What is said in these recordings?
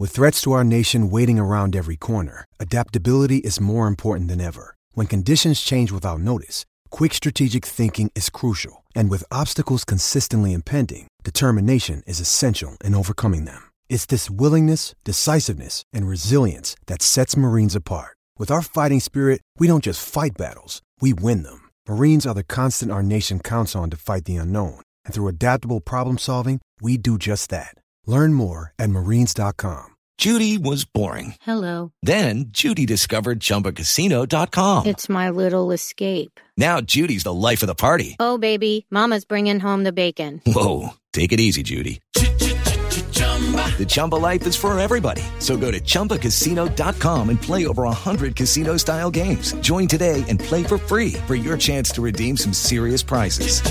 With threats to our nation waiting around every corner, adaptability is more important than ever. When conditions change without notice, quick strategic thinking is crucial. And with obstacles consistently impending, determination is essential in overcoming them. It's this willingness, decisiveness, and resilience that sets Marines apart. With our fighting spirit, we don't just fight battles, we win them. Marines are the constant our nation counts on to fight the unknown. And through adaptable problem solving, we do just that. Learn more at marines.com. Judy was boring. Hello. Then Judy discovered ChumbaCasino.com. It's my little escape. Now Judy's the life of the party. Oh, baby, mama's bringing home the bacon. Whoa, take it easy, Judy. The Chumba life is for everybody. So go to ChumbaCasino.com and play over 100 casino-style games. Join today and play for free for your chance to redeem some serious prizes.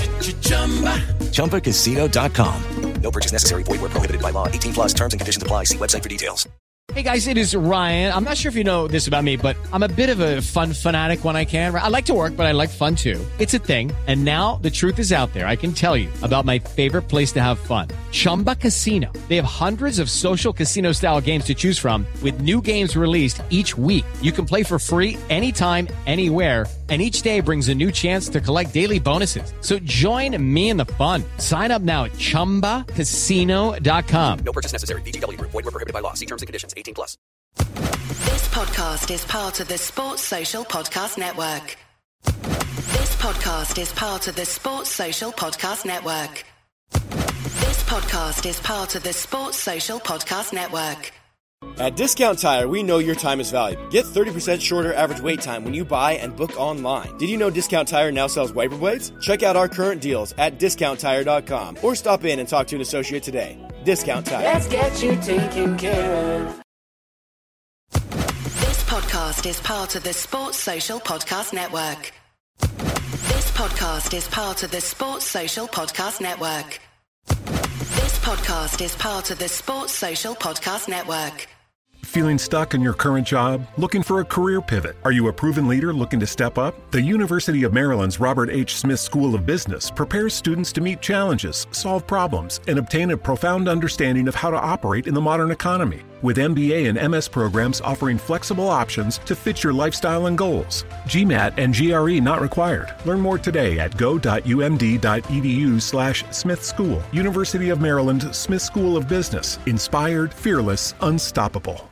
ChumbaCasino.com. No purchase necessary. Void where prohibited by law. 18 plus terms and conditions apply. See website for details. Hey guys, it is Ryan. I'm not sure if you know this about me, but I'm a bit of a fun fanatic when I can. I like to work, but I like fun too. It's a thing. And now the truth is out there. I can tell you about my favorite place to have fun. Chumba Casino. They have hundreds of social casino style games to choose from with new games released each week. You can play for free anytime, anywhere. And each day brings a new chance to collect daily bonuses. So join me in the fun. Sign up now at ChumbaCasino.com. No purchase necessary. VGW Group. Void where prohibited by law. See terms and conditions. 18 plus. This podcast is part of the Sports Social Podcast Network. This podcast is part of the Sports Social Podcast Network. This podcast is part of the Sports Social Podcast Network. At Discount Tire, we know your time is valuable. Get 30% shorter average wait time when you buy and book online. Did you know Discount Tire now sells wiper blades? Check out our current deals at DiscountTire.com or stop in and talk to an associate today. Discount Tire. Let's get you taken care of. This podcast is part of the Sports Social Podcast Network. This podcast is part of the Sports Social Podcast Network. This podcast is part of the Sports Social Podcast Network. Feeling stuck in your current job? Looking for a career pivot? Are you a proven leader looking to step up? The University of Maryland's Robert H. Smith School of Business prepares students to meet challenges, solve problems, and obtain a profound understanding of how to operate in the modern economy. With MBA and MS programs offering flexible options to fit your lifestyle and goals. GMAT and GRE not required. Learn more today at go.umd.edu/Smith School. University of Maryland Smith School of Business. Inspired, fearless, unstoppable.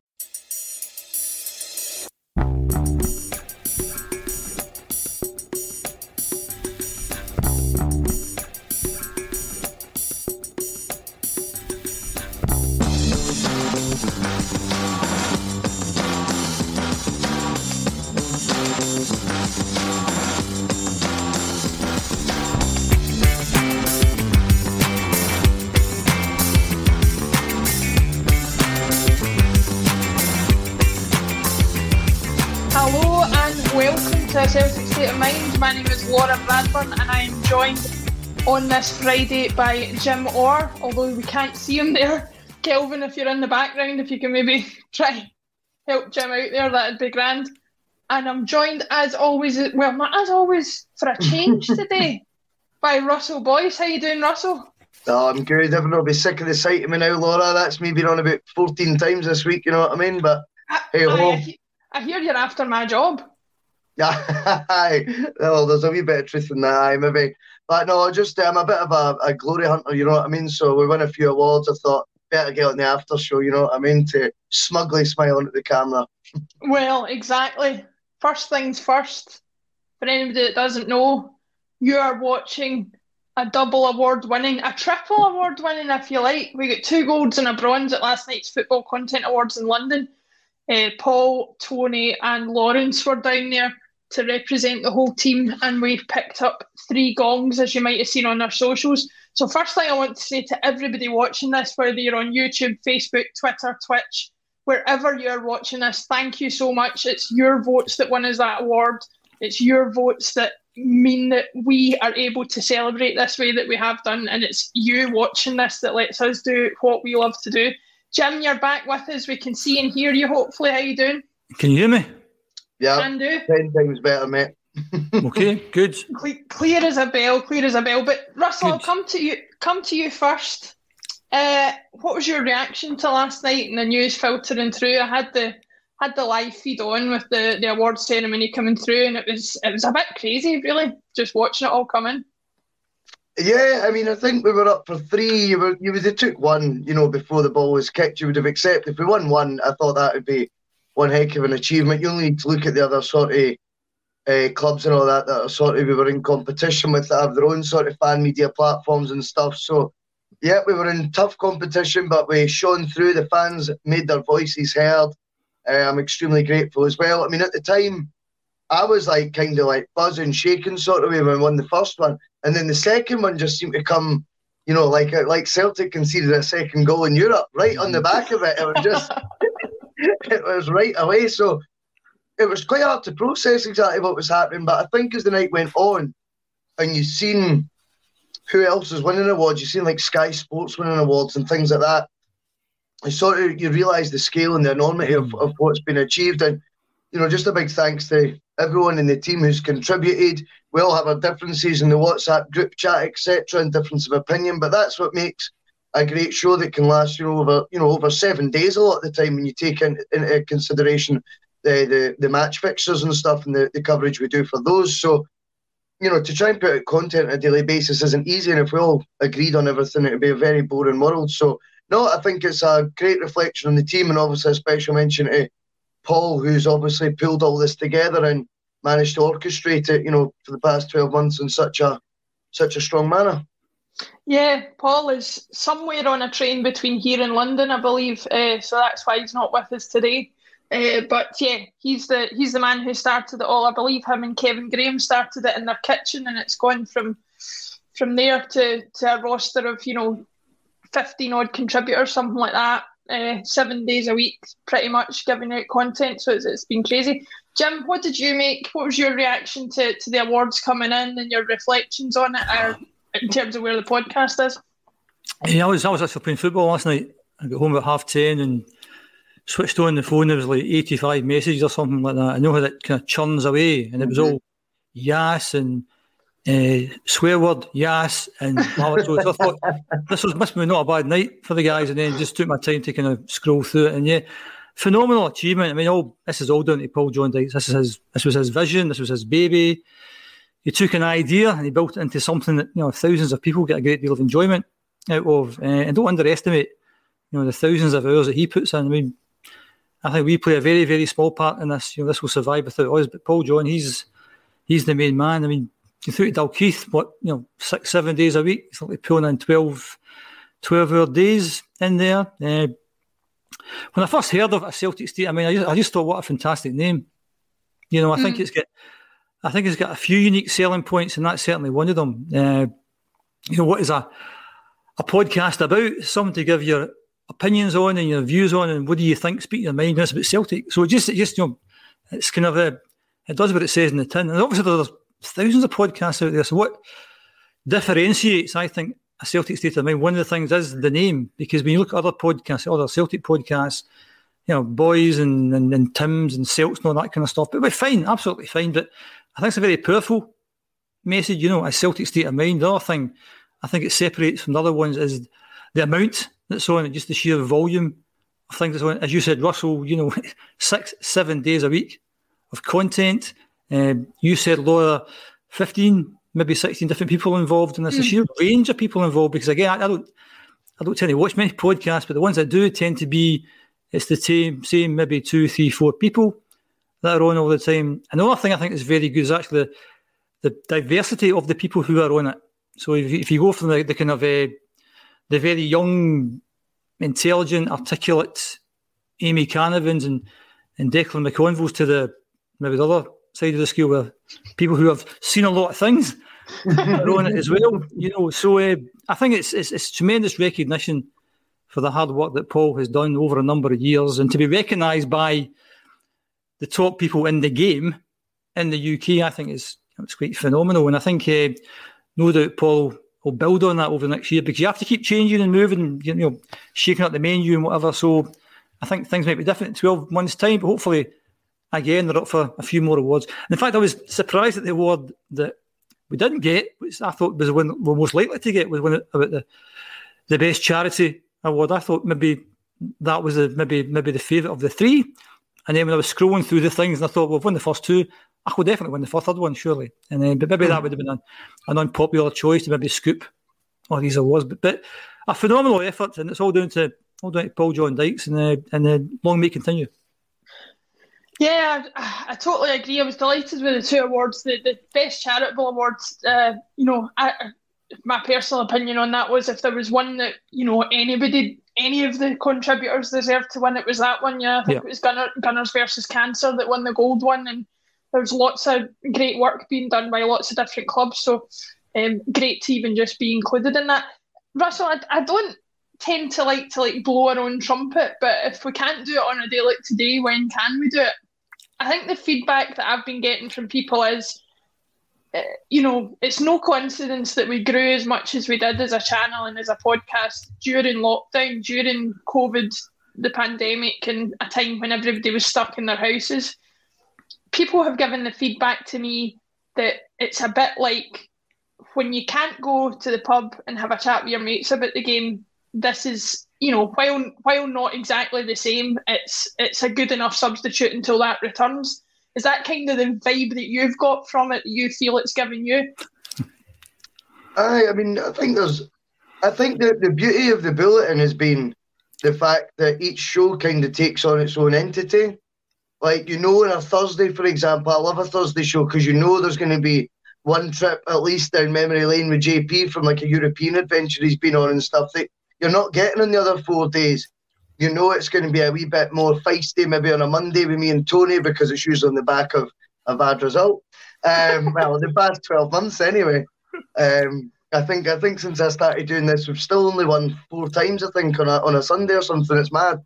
Celtic State of Mind. My name is Laura Bradburn and I am joined on this Friday by Jim Orr, although we can't see him there. Kelvin, if you're in the background, if you can maybe try help Jim out there, that'd be grand. And I'm joined as always, well not as always, for a change today, by Russell Boyce. How you doing, Russell? Oh, I'm good. Everyone will be sick of the sight of me now, Laura. That's me being on about 14 times this week, you know what I mean? But hey ho. I hear you're after my job. Well, there's a wee bit of truth in that, maybe. But no, just I'm a bit of a glory hunter, you know what I mean? So we won a few awards. I thought, better get on the after show, you know what I mean? To smugly smile into the camera. Well, exactly. First things first, for anybody that doesn't know, you are watching a triple award winning, if you like. We got 2 golds and a bronze at last night's Football Content Awards in London. Paul, Tony and Lawrence were down there to represent the whole team, and we picked up 3 gongs, as you might have seen on our socials. So first thing I want to say to everybody watching this, whether you're on YouTube, Facebook, Twitter, Twitch, wherever you're watching this, thank you so much. It's your votes that won us that award. It's your votes that mean that we are able to celebrate this way that we have done, and it's you watching this that lets us do what we love to do. Jim, you're back with us. We can see and hear you, hopefully. How you doing? Can you hear me? Yeah, can do. 10 times better, mate. Okay, good. Clear as a bell, But Russell, good. I'll come to you first. What was your reaction to last night and the news filtering through? I had the live feed on with the awards ceremony coming through, and it was a bit crazy, really, just watching it all come in. Yeah, I mean, I think we were up for 3. You would have took 1, before the ball was kicked. You would have accepted. If we won 1, I thought that would be one heck of an achievement. You only need to look at the other sort of clubs and all that are sort of we were in competition with, that have their own sort of fan media platforms and stuff. So, yeah, we were in tough competition, but we shone through. The fans made their voices heard. I'm extremely grateful as well. I mean, at the time, I was kind of buzzing, shaking sort of way when we won the first one. And then the second one just seemed to come, like Celtic conceded a second goal in Europe, right on the back of it. It was just, it was right away. So it was quite hard to process exactly what was happening. But I think as the night went on and you've seen who else is winning awards, you've seen Sky Sports winning awards and things like that, you realise the scale and the enormity of what's been achieved. And, just a big thanks to everyone in the team who's contributed. We all have our differences in the WhatsApp group chat, etc., and difference of opinion, but that's what makes a great show that can last, over 7 days a lot of the time when you take into consideration the match fixtures and stuff and the coverage we do for those. So, to try and put out content on a daily basis isn't easy, and if we all agreed on everything, it would be a very boring world. So, no, I think it's a great reflection on the team, and obviously a special mention to Paul, who's obviously pulled all this together and managed to orchestrate it, for the past 12 months in such a strong manner. Yeah, Paul is somewhere on a train between here and London, I believe. So that's why he's not with us today. But yeah, he's the man who started it all. I believe him and Kevin Graham started it in their kitchen, and it's gone from there to a roster of 15 odd contributors, something like that. 7 days a week, pretty much giving out content. So it's been crazy. Jim, what did you make? What was your reaction to the awards coming in and your reflections on it, in terms of where the podcast is? Yeah, I was actually playing football last night. I got home about 10:30 and switched on the phone. There was 85 messages or something like that. I know how that kind of churns away, and it was all yes and swear word, yes, and all that. So I thought this must be not a bad night for the guys, and then just took my time to kind of scroll through it. And yeah, phenomenal achievement. I mean, this is all down to Paul John Dykes. This was his vision. This was his baby. He took an idea and he built it into something that thousands of people get a great deal of enjoyment out of. And don't underestimate the thousands of hours that he puts in. I mean, I think we play a very, very small part in this. This will survive without us. But Paul John, he's the main man. I mean, you threw to Dalkeith, 6-7 days a week. It's like pulling in 12-hour days in there. When I first heard of a Celtic State, I mean, I just thought, what a fantastic name. I think it's got a few unique selling points, and that's certainly one of them. What is a podcast about? Something to give your opinions on and your views on, and what do you think? Speak your mind. That's about Celtic. So it just it's kind of it does what it says in the tin. And obviously there's thousands of podcasts out there. So what differentiates, I think, a Celtic State of Mind, one of the things is the name, because when you look at other podcasts, other Celtic podcasts, Boys and Tim's and Celts and all that kind of stuff, but fine, absolutely fine. But I think it's a very powerful message, a Celtic State of Mind. The other thing I think it separates from the other ones is the amount that's on it, just the sheer volume of things that's on it. As you said, Russell, 6-7 days a week of content. You said, Laura, 15, maybe 16 different people involved in this. A sheer range of people involved, because again, I don't tend to watch many podcasts, but the ones I do tend to be, it's the same maybe 2, 3, 4 people that are on all the time. Another thing I think is very good is actually the diversity of the people who are on it. So if you go from the kind of the very young, intelligent, articulate Amy Canavans and Declan McConvilles to maybe the other side of the scale, where people who have seen a lot of things are on it as well. So I think it's tremendous recognition for the hard work that Paul has done over a number of years, and to be recognised by the top people in the game in the UK, I think it's quite phenomenal. And I think no doubt Paul will build on that over the next year, because you have to keep changing and moving, and shaking up the menu and whatever. So I think things might be different in 12 months' time, but hopefully, again, they're up for a few more awards. In fact, I was surprised at the award that we didn't get, which I thought was the one we're most likely to get, was one about the best charity award. I thought maybe that was maybe the favourite of the three. And then when I was scrolling through the things, and I thought, well, I've won the first two, I could definitely win the third one, surely. And then, but maybe that would have been an unpopular choice to maybe scoop all these awards. But a phenomenal effort, and it's all down to Paul John Dykes, and long may it continue. Yeah, I totally agree. I was delighted with the two awards. The best charitable awards, my personal opinion on that was if there was one that, any of the contributors deserved to win, it was that one. Yeah, I think it was Gunners versus Cancer that won the gold one, and there's lots of great work being done by lots of different clubs. So great to even just be included in that. Russell, I don't tend to like blow our own trumpet, but if we can't do it on a day like today, when can we do it? I think the feedback that I've been getting from people is, it's no coincidence that we grew as much as we did as a channel and as a podcast during lockdown, during COVID, the pandemic, and a time when everybody was stuck in their houses. People have given the feedback to me that it's a bit like when you can't go to the pub and have a chat with your mates about the game. This is, while not exactly the same, it's a good enough substitute until that returns. Is that kind of the vibe that you've got from it, that you feel it's given you? I think the beauty of the bulletin has been the fact that each show kind of takes on its own entity. Like, on a Thursday, for example, I love a Thursday show because there's going to be one trip at least down memory lane with JP from like a European adventure he's been on and stuff that you're not getting on the other 4 days. It's going to be a wee bit more feisty maybe on a Monday with me and Tony because it's usually on the back of a bad result. Well, the past 12 months anyway. I think since I started doing this, we've still only won 4 times, I think, on a Sunday or something. It's mad.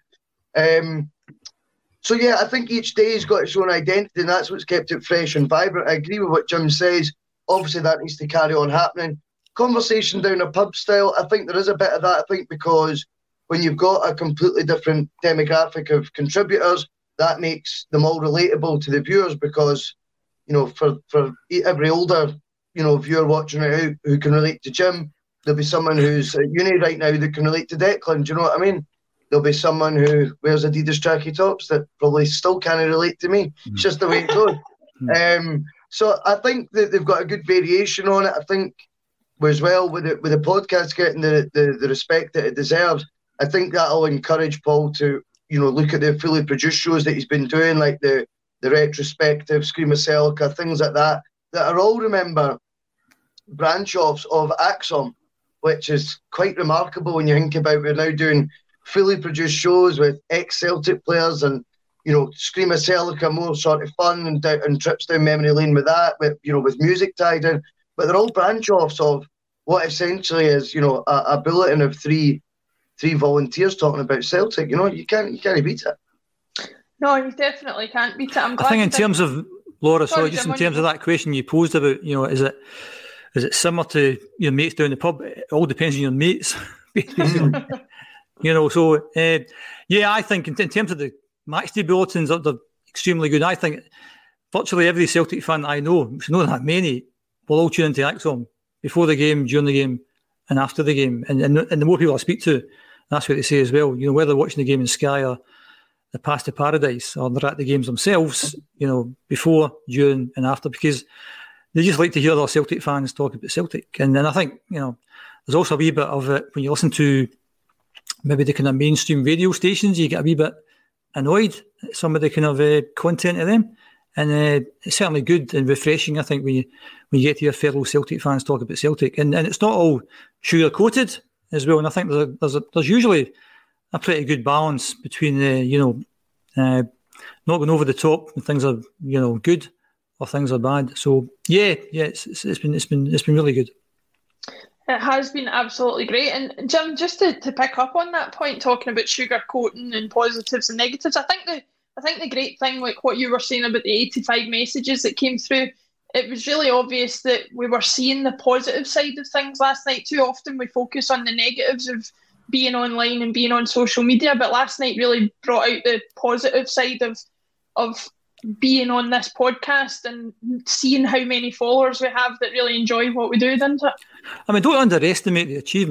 So, yeah, I think each day's got its own identity, and that's what's kept it fresh and vibrant. I agree with what Jim says. Obviously, that needs to carry on happening. Conversation down a pub style, I think there is a bit of that, I think, because when you've got a completely different demographic of contributors, that makes them all relatable to the viewers because, for every older, viewer watching it out who can relate to Jim, there'll be someone who's at uni right now that can relate to Declan, do you know what I mean? There'll be someone who wears Adidas tracky tops that probably still can't relate to me. It's just the way it goes. So I think that they've got a good variation on it. I think as well with the podcast getting the respect that it deserves, I think that'll encourage Paul to, look at the fully produced shows that he's been doing, like the retrospective, Scream of Celica, things like that are all, remember, branch-offs of Axom, which is quite remarkable when you think about we're now doing fully produced shows with ex-Celtic players and, Scream of Celica, more sort of fun and trips down memory lane with that, with music tied in. But they're all branch-offs of what essentially is, a bulletin of three volunteers talking about Celtic. You can't beat it. No, you definitely can't beat it. I think in terms of Laura, just in terms of that question you posed about, is it similar to your mates down the pub? It all depends on your mates. I think in terms of the matchday bulletins, they're extremely good. I think virtually every Celtic fan I know, which not that many, will all tune into Axom before the game, during the game, and after the game. And the more people I speak to, that's what they say as well. Whether they're watching the game in Sky or the Path to Paradise, or they're at the games themselves, before, during, and after, because they just like to hear their Celtic fans talk about Celtic. And then I think, there's also a wee bit of it when you listen to maybe the kind of mainstream radio stations, you get a wee bit annoyed at some of the kind of content of them. And it's certainly good and refreshing, I think, when you get to your fellow Celtic fans talk about Celtic. And it's not all sugar-coated as well. And I think there's usually a pretty good balance between, not going over the top when things are, good or things are bad. So, it's been really good. It has been absolutely great. And Jim, just to pick up on that point, talking about sugar-coating and positives and negatives, I think the great thing, like what you were saying about the 85 messages that came through, it was really obvious that we were seeing the positive side of things last night. Too often we focus on the negatives of being online and being on social media, but last night really brought out the positive side of being on this podcast and seeing how many followers we have that really enjoy what we do, didn't it? Don't underestimate the achievement.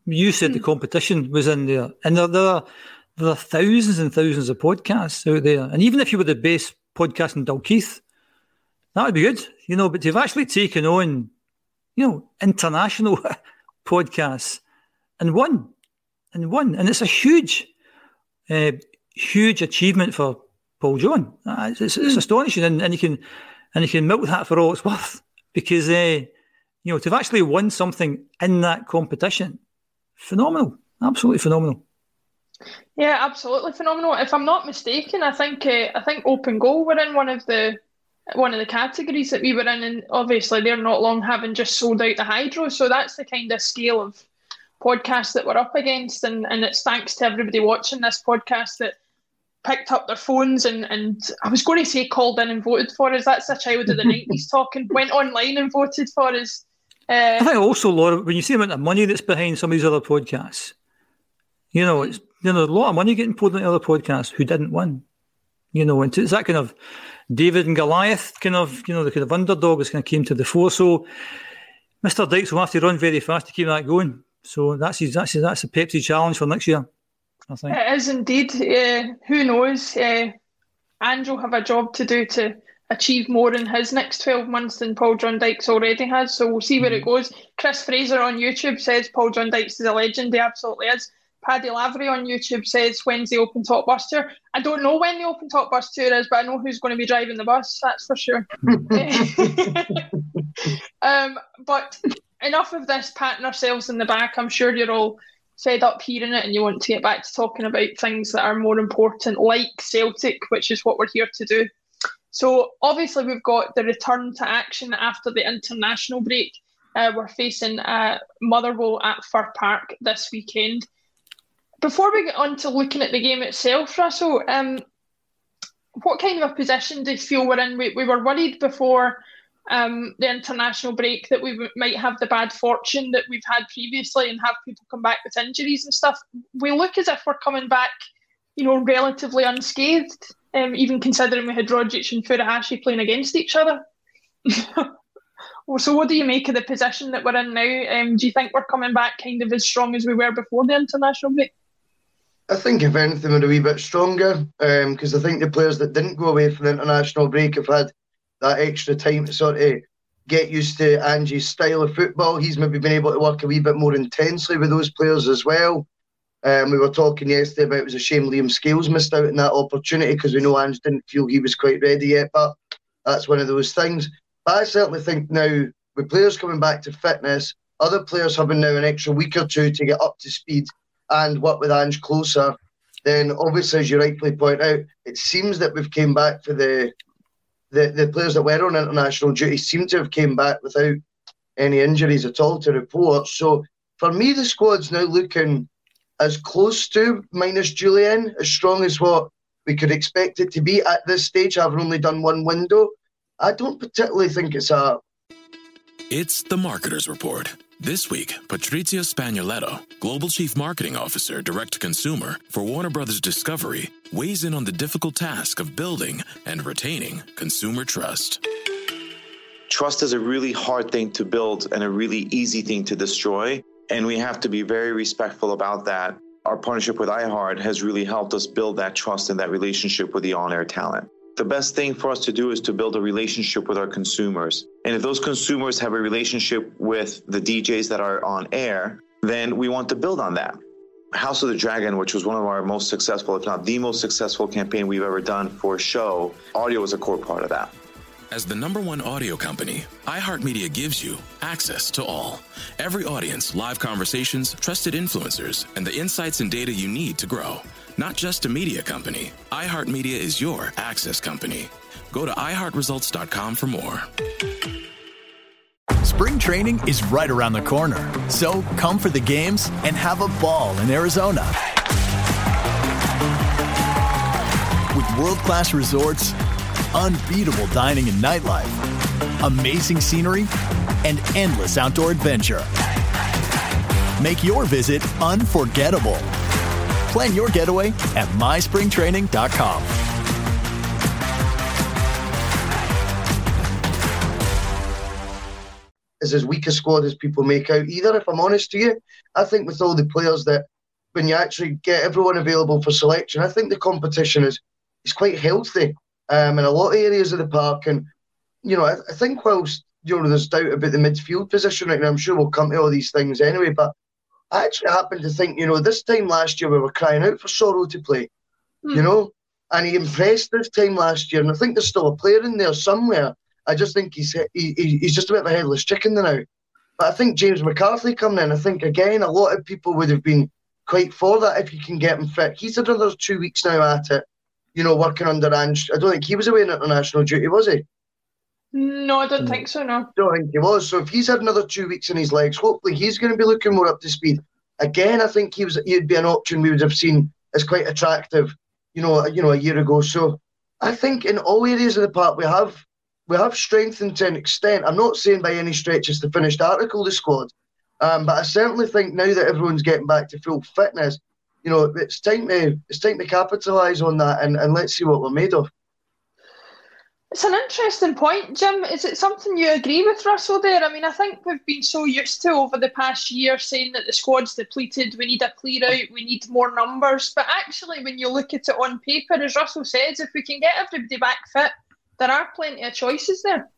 You said the competition was in there, and there are thousands and thousands of podcasts out there. And even if you were the best podcast in Dalkeith, that would be good, but you've actually taken on, international podcasts and won. And it's a huge achievement for Paul John. It's astonishing, and you can milk that for all it's worth, because to have actually won something in that competition, phenomenal, absolutely phenomenal. Yeah, absolutely phenomenal. If I'm not mistaken, I think Open Goal were in one of the categories that we were in, and obviously they're not long having just sold out the Hydro, so that's the kind of scale of podcast that we're up against, and it's thanks to everybody watching this podcast that picked up their phones and I was going to say called in and voted for us. That's a child of the 90s talking. Went online and voted for us. I think also, Laura, when you see the amount of money that's behind some of these other podcasts, it's a lot of money getting poured into other podcasts who didn't win. And it's that kind of David and Goliath kind of, the kind of underdog that's kind of came to the fore. So Mr. Dykes will have to run very fast to keep that going. So that's a Pepsi challenge for next year, I think. It is indeed. Who knows? Andrew will have a job to do to achieve more in his next 12 months than Paul John Dykes already has. So we'll see where it goes. Chris Fraser on YouTube says Paul John Dykes is a legend. He absolutely is. Paddy Lavery on YouTube says, when's the Open Top Bus Tour? I don't know when the Open Top Bus Tour is, but I know who's going to be driving the bus, that's for sure. But enough of this patting ourselves in the back. I'm sure you're all fed up hearing it and you want to get back to talking about things that are more important, like Celtic, which is what we're here to do. So obviously we've got the return to action after the international break. We're facing Motherwell at Fir Park this weekend. Before we get on to looking at the game itself, Russell, what kind of a position do you feel we're in? We were worried before the international break that we might have the bad fortune that we've had previously and have people come back with injuries and stuff. We look as if we're coming back, relatively unscathed, even considering we had Rogic and Furuhashi playing against each other. So what do you make of the position that we're in now? Do you think we're coming back kind of as strong as we were before the international break? I think if anything we're a wee bit stronger, because I think the players that didn't go away for the international break have had that extra time to sort of get used to Angie's style of football. He's maybe been able to work a wee bit more intensely with those players as well. We were talking yesterday about it was a shame Liam Scales missed out on that opportunity because we know Ange didn't feel he was quite ready yet, but that's one of those things. But I certainly think now, with players coming back to fitness, other players having now an extra week or two to get up to speed and work with Ange closer, then obviously, as you rightly point out, it seems that we've came back for the players that were on international duty seem to have came back without any injuries at all to report. So for me, the squad's now looking as close to, minus Julian, as strong as what we could expect it to be at this stage, having only done one window. I don't particularly think it's a... It's the Marketer's Report. This week, Patrizia Spagnoletto, Global Chief Marketing Officer, Direct-to-Consumer for Warner Brothers Discovery, weighs in on the difficult task of building and retaining consumer trust. Trust is a really hard thing to build and a really easy thing to destroy, and we have to be very respectful about that. Our partnership with iHeart has really helped us build that trust and that relationship with the on-air talent. The best thing for us to do is to build a relationship with our consumers. And if those consumers have a relationship with the DJs that are on air, then we want to build on that. House of the Dragon, which was one of our most successful, if not the most successful campaign we've ever done for a show, audio is a core part of that. As the #1 audio company, iHeartMedia gives you access to all. Every audience, live conversations, trusted influencers, and the insights and data you need to grow. Not just a media company, iHeartMedia is your access company. Go to iHeartResults.com for more. Spring training is right around the corner. So come for the games and have a ball in Arizona. With world-class resorts, unbeatable dining and nightlife, amazing scenery, and endless outdoor adventure. Make your visit unforgettable. Plan your getaway at myspringtraining.com. Is as weak a squad as people make out either, if I'm honest to you. I think with all the players that, when you actually get everyone available for selection, I think the competition is quite healthy in a lot of areas of the park. And, I think whilst, there's doubt about the midfield position right now, I'm sure we'll come to all these things anyway, but I actually happen to think, this time last year we were crying out for Soro to play, and he impressed this time last year. And I think there's still a player in there somewhere. I just think he's just a bit of a headless chicken now. But I think James McCarthy coming in, I think, again, a lot of people would have been quite for that if you can get him fit. He's had another 2 weeks now at it, working under Ange. I don't think he was away on international duty, was he? No, I don't think so, no. Don't think he was. So if he's had another 2 weeks in his legs, hopefully he's going to be looking more up to speed. Again, I think he'd be an option we would have seen as quite attractive, a year ago. So I think in all areas of the park we have strengthened to an extent. I'm not saying by any stretch it's the finished article, the squad, but I certainly think now that everyone's getting back to full fitness, it's time to capitalise on that and let's see what we're made of. It's an interesting point, Jim. Is it something you agree with Russell there? I mean, I think we've been so used to over the past year saying that the squad's depleted, we need a clear out, we need more numbers. But actually, when you look at it on paper, as Russell says, if we can get everybody back fit, there are plenty of choices there.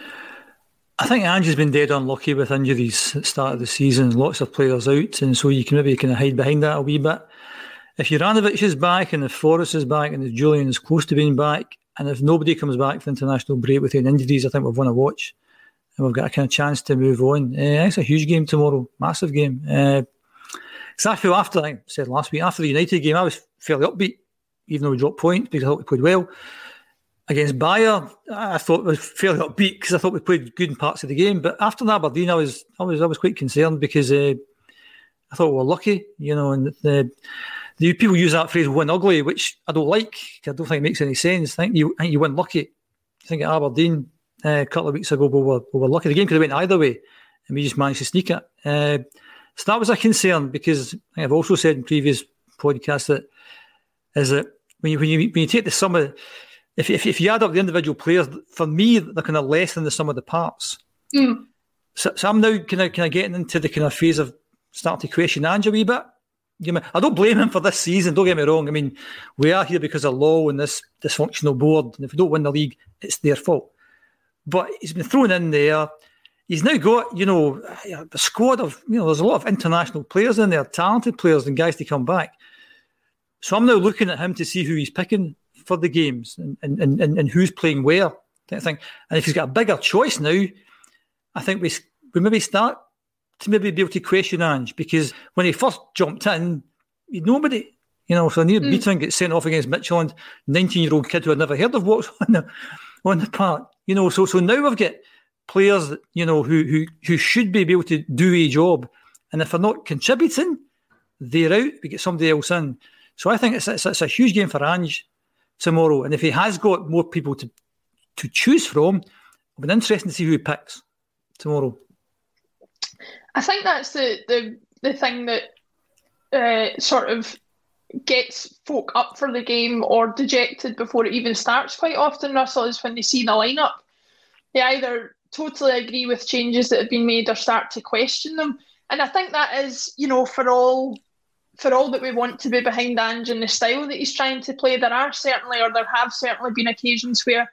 I think Ange's been dead unlucky with injuries at the start of the season, lots of players out, and so you can maybe kind of hide behind that a wee bit. If Juranovic is back and if Forrest is back and if Julian is close to being back, and if nobody comes back for international break with any injuries, I think we've won a watch and we've got a kind of chance to move on. It's a huge game tomorrow, massive game. So I feel after, I said last week, after the United game, I was fairly upbeat, even though we dropped points because I thought we played well. Against Bayer, I thought it was fairly upbeat because I thought we played good in parts of the game. But after Aberdeen, I was quite concerned because I thought we were lucky, and the people use that phrase "win ugly," which I don't like. I don't think it makes any sense. I think you win lucky. I think at Aberdeen a couple of weeks ago we were lucky. The game could have went either way, and we just managed to sneak it. So that was a concern because I've also said in previous podcasts that when you take the sum of, if you add up the individual players, for me they're kind of less than the sum of the parts. Mm. So I'm now kind of getting into the kind of phase of starting to question Ange a wee bit. I don't blame him for this season, don't get me wrong. I mean, we are here because of law and this dysfunctional board, and if we don't win the league, it's their fault. But he's been thrown in there. He's now got, a squad of, there's a lot of international players in there, talented players and guys to come back. So I'm now looking at him to see who he's picking for the games and who's playing where. I think. And if he's got a bigger choice now, I think we maybe start to maybe be able to question Ange, because when he first jumped in, nobody, so Neil Beaton gets sent off against Midtjylland, 19-year-old kid who had never heard of what's on the park, so now we've got players that, who should be able to do a job, and if they're not contributing, they're out, we get somebody else in. So I think it's a huge game for Ange tomorrow, and if he has got more people to choose from, it'll be interesting to see who he picks tomorrow. I think that's the thing that sort of gets folk up for the game or dejected before it even starts quite often, Russell, is when they see the lineup. They either totally agree with changes that have been made or start to question them. And I think that is, for all that we want to be behind Ange and the style that he's trying to play, there have certainly been occasions where,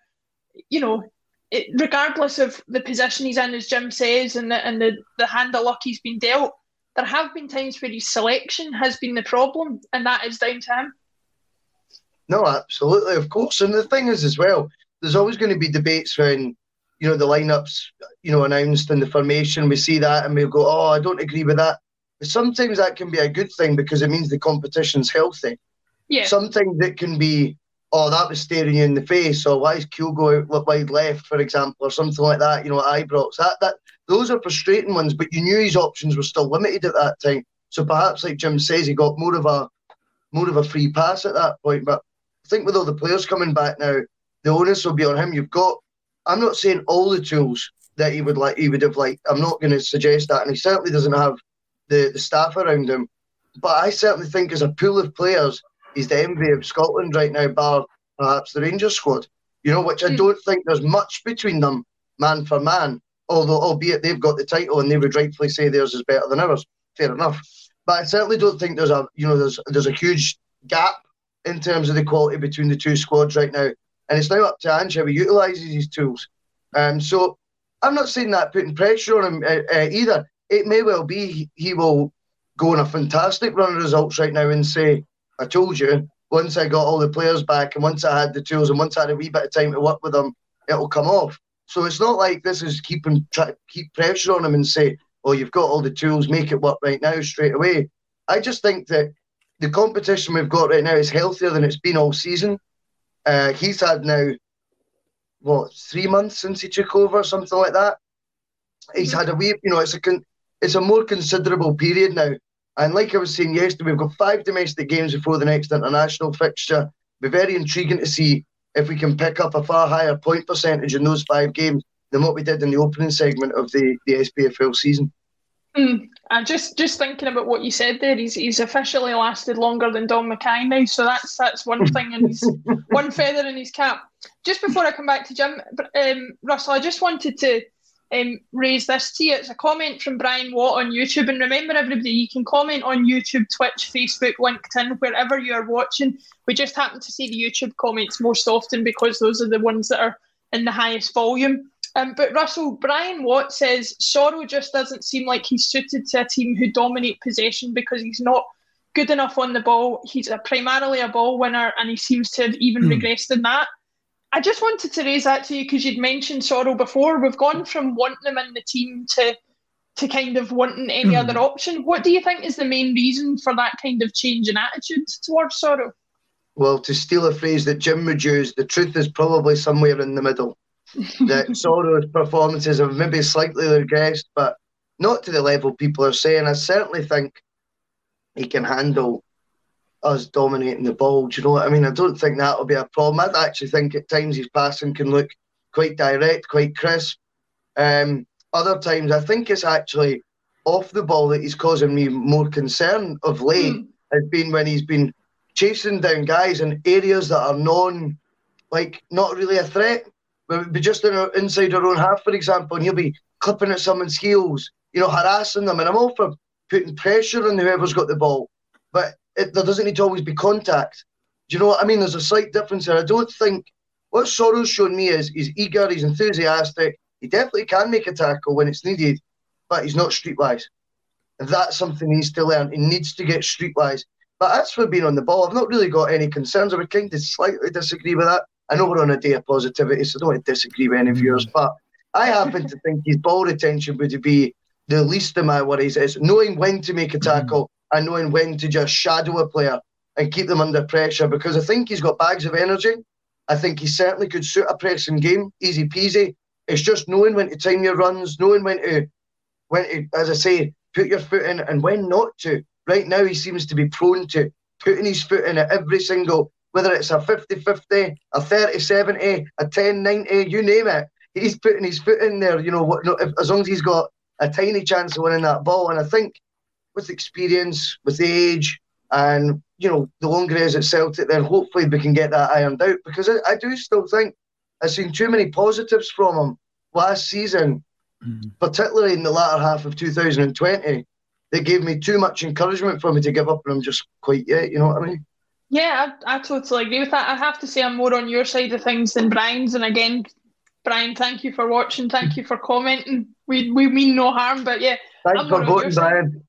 regardless of the position he's in, as Jim says, and the hand of luck he's been dealt, there have been times where his selection has been the problem, and that is down to him. No, absolutely, of course. And the thing is as well, there's always going to be debates when, the lineups, announced and the formation, we see that and we'll go, oh, I don't agree with that. But sometimes that can be a good thing because it means the competition's healthy. Yeah. Sometimes it can be, oh, that was staring you in the face, or why is Kyogo out wide left, for example, or something like that, at Ibrox. Those are frustrating ones, but you knew his options were still limited at that time. So perhaps, like Jim says, he got more of a free pass at that point. But I think with all the players coming back now, the onus will be on him. I'm not saying all the tools that he would have liked. I'm not going to suggest that, and he certainly doesn't have the staff around him. But I certainly think as a pool of players, he's the envy of Scotland right now, bar perhaps the Rangers squad, which I don't think there's much between them, man for man, albeit they've got the title and they would rightfully say theirs is better than ours. fair enough. But I certainly don't think there's a huge gap in terms of the quality between the two squads right now. And it's now up to Ange how he utilises his tools. So I'm not saying that putting pressure on him either. It may well be he will go on a fantastic run of results right now and say, I told you, once I got all the players back and once I had the tools and once I had a wee bit of time to work with them, it'll come off. So it's not like this is keep pressure on him and say, oh, you've got all the tools, make it work right now straight away. I just think that the competition we've got right now is healthier than it's been all season. He's had now, 3 months since he took over, something like that. He's had a wee, it's a more considerable period now. And like I was saying yesterday, we've got 5 domestic games before the next international fixture. It'll be very intriguing to see if we can pick up a far higher point percentage in those 5 games than what we did in the opening segment of the SPFL season. And just thinking about what you said there, he's officially lasted longer than Don Mackay now, so that's one thing, and he's one feather in his cap. Just before I come back to Jim, Russell, I just wanted to raise this to you. It's a comment from Brian Watt on YouTube, and remember everybody, you can comment on YouTube, Twitch, Facebook, LinkedIn, wherever you are watching. We just happen to see the YouTube comments most often because those are the ones that are in the highest volume. But Russell, Brian Watt says Soro just doesn't seem like he's suited to a team who dominate possession because he's not good enough on the ball. He's primarily a ball winner and he seems to have even regressed in that. I just wanted to raise that to you because you'd mentioned Soro before. We've gone from wanting him in the team to kind of wanting any other option. What do you think is the main reason for that kind of change in attitude towards Soro? Well, to steal a phrase that Jim would use, the truth is probably somewhere in the middle. That Soro's performances have maybe slightly regressed, but not to the level people are saying. I certainly think he can handle us dominating the ball. Do you know what I mean? I don't think that'll be a problem. I actually think at times his passing can look quite direct, quite crisp. Other times I think it's actually off the ball that he's causing me more concern of late. Has been when he's been chasing down guys in areas that are not really a threat. We'd be just inside our own half, for example, and he'll be clipping at someone's heels, harassing them. And I'm all for putting pressure on whoever's got the ball. But there doesn't need to always be contact. Do you know what I mean? There's a slight difference there. I don't think what Soro's shown me is he's eager, he's enthusiastic. He definitely can make a tackle when it's needed, but he's not streetwise. And that's something he needs to learn. He needs to get streetwise. But as for being on the ball, I've not really got any concerns. I would kind of slightly disagree with that. I know we're on a day of positivity, so I don't want to disagree with any of yours, but I happen to think his ball retention would be the least of my worries. It's knowing when to make a tackle and knowing when to just shadow a player and keep them under pressure, because I think he's got bags of energy. I think he certainly could suit a pressing game, easy peasy. It's just knowing when to time your runs, knowing when to, as I say, put your foot in and when not to. Right now he seems to be prone to putting his foot in at every single, whether it's a 50-50, a 30-70, a 10-90, you name it. He's putting his foot in there, as long as he's got a tiny chance of winning that ball. And I think with experience, with the age, and, the longer he is at Celtic, then hopefully we can get that ironed out. Because I do still think I've seen too many positives from him last season, particularly in the latter half of 2020, that gave me too much encouragement for me to give up on him just quite yet, you know what I mean? Yeah, I totally agree with that. I have to say I'm more on your side of things than Brian's. And again, Brian, thank you for watching. Thank you for commenting. We mean no harm, but yeah. Thanks for voting, Brian.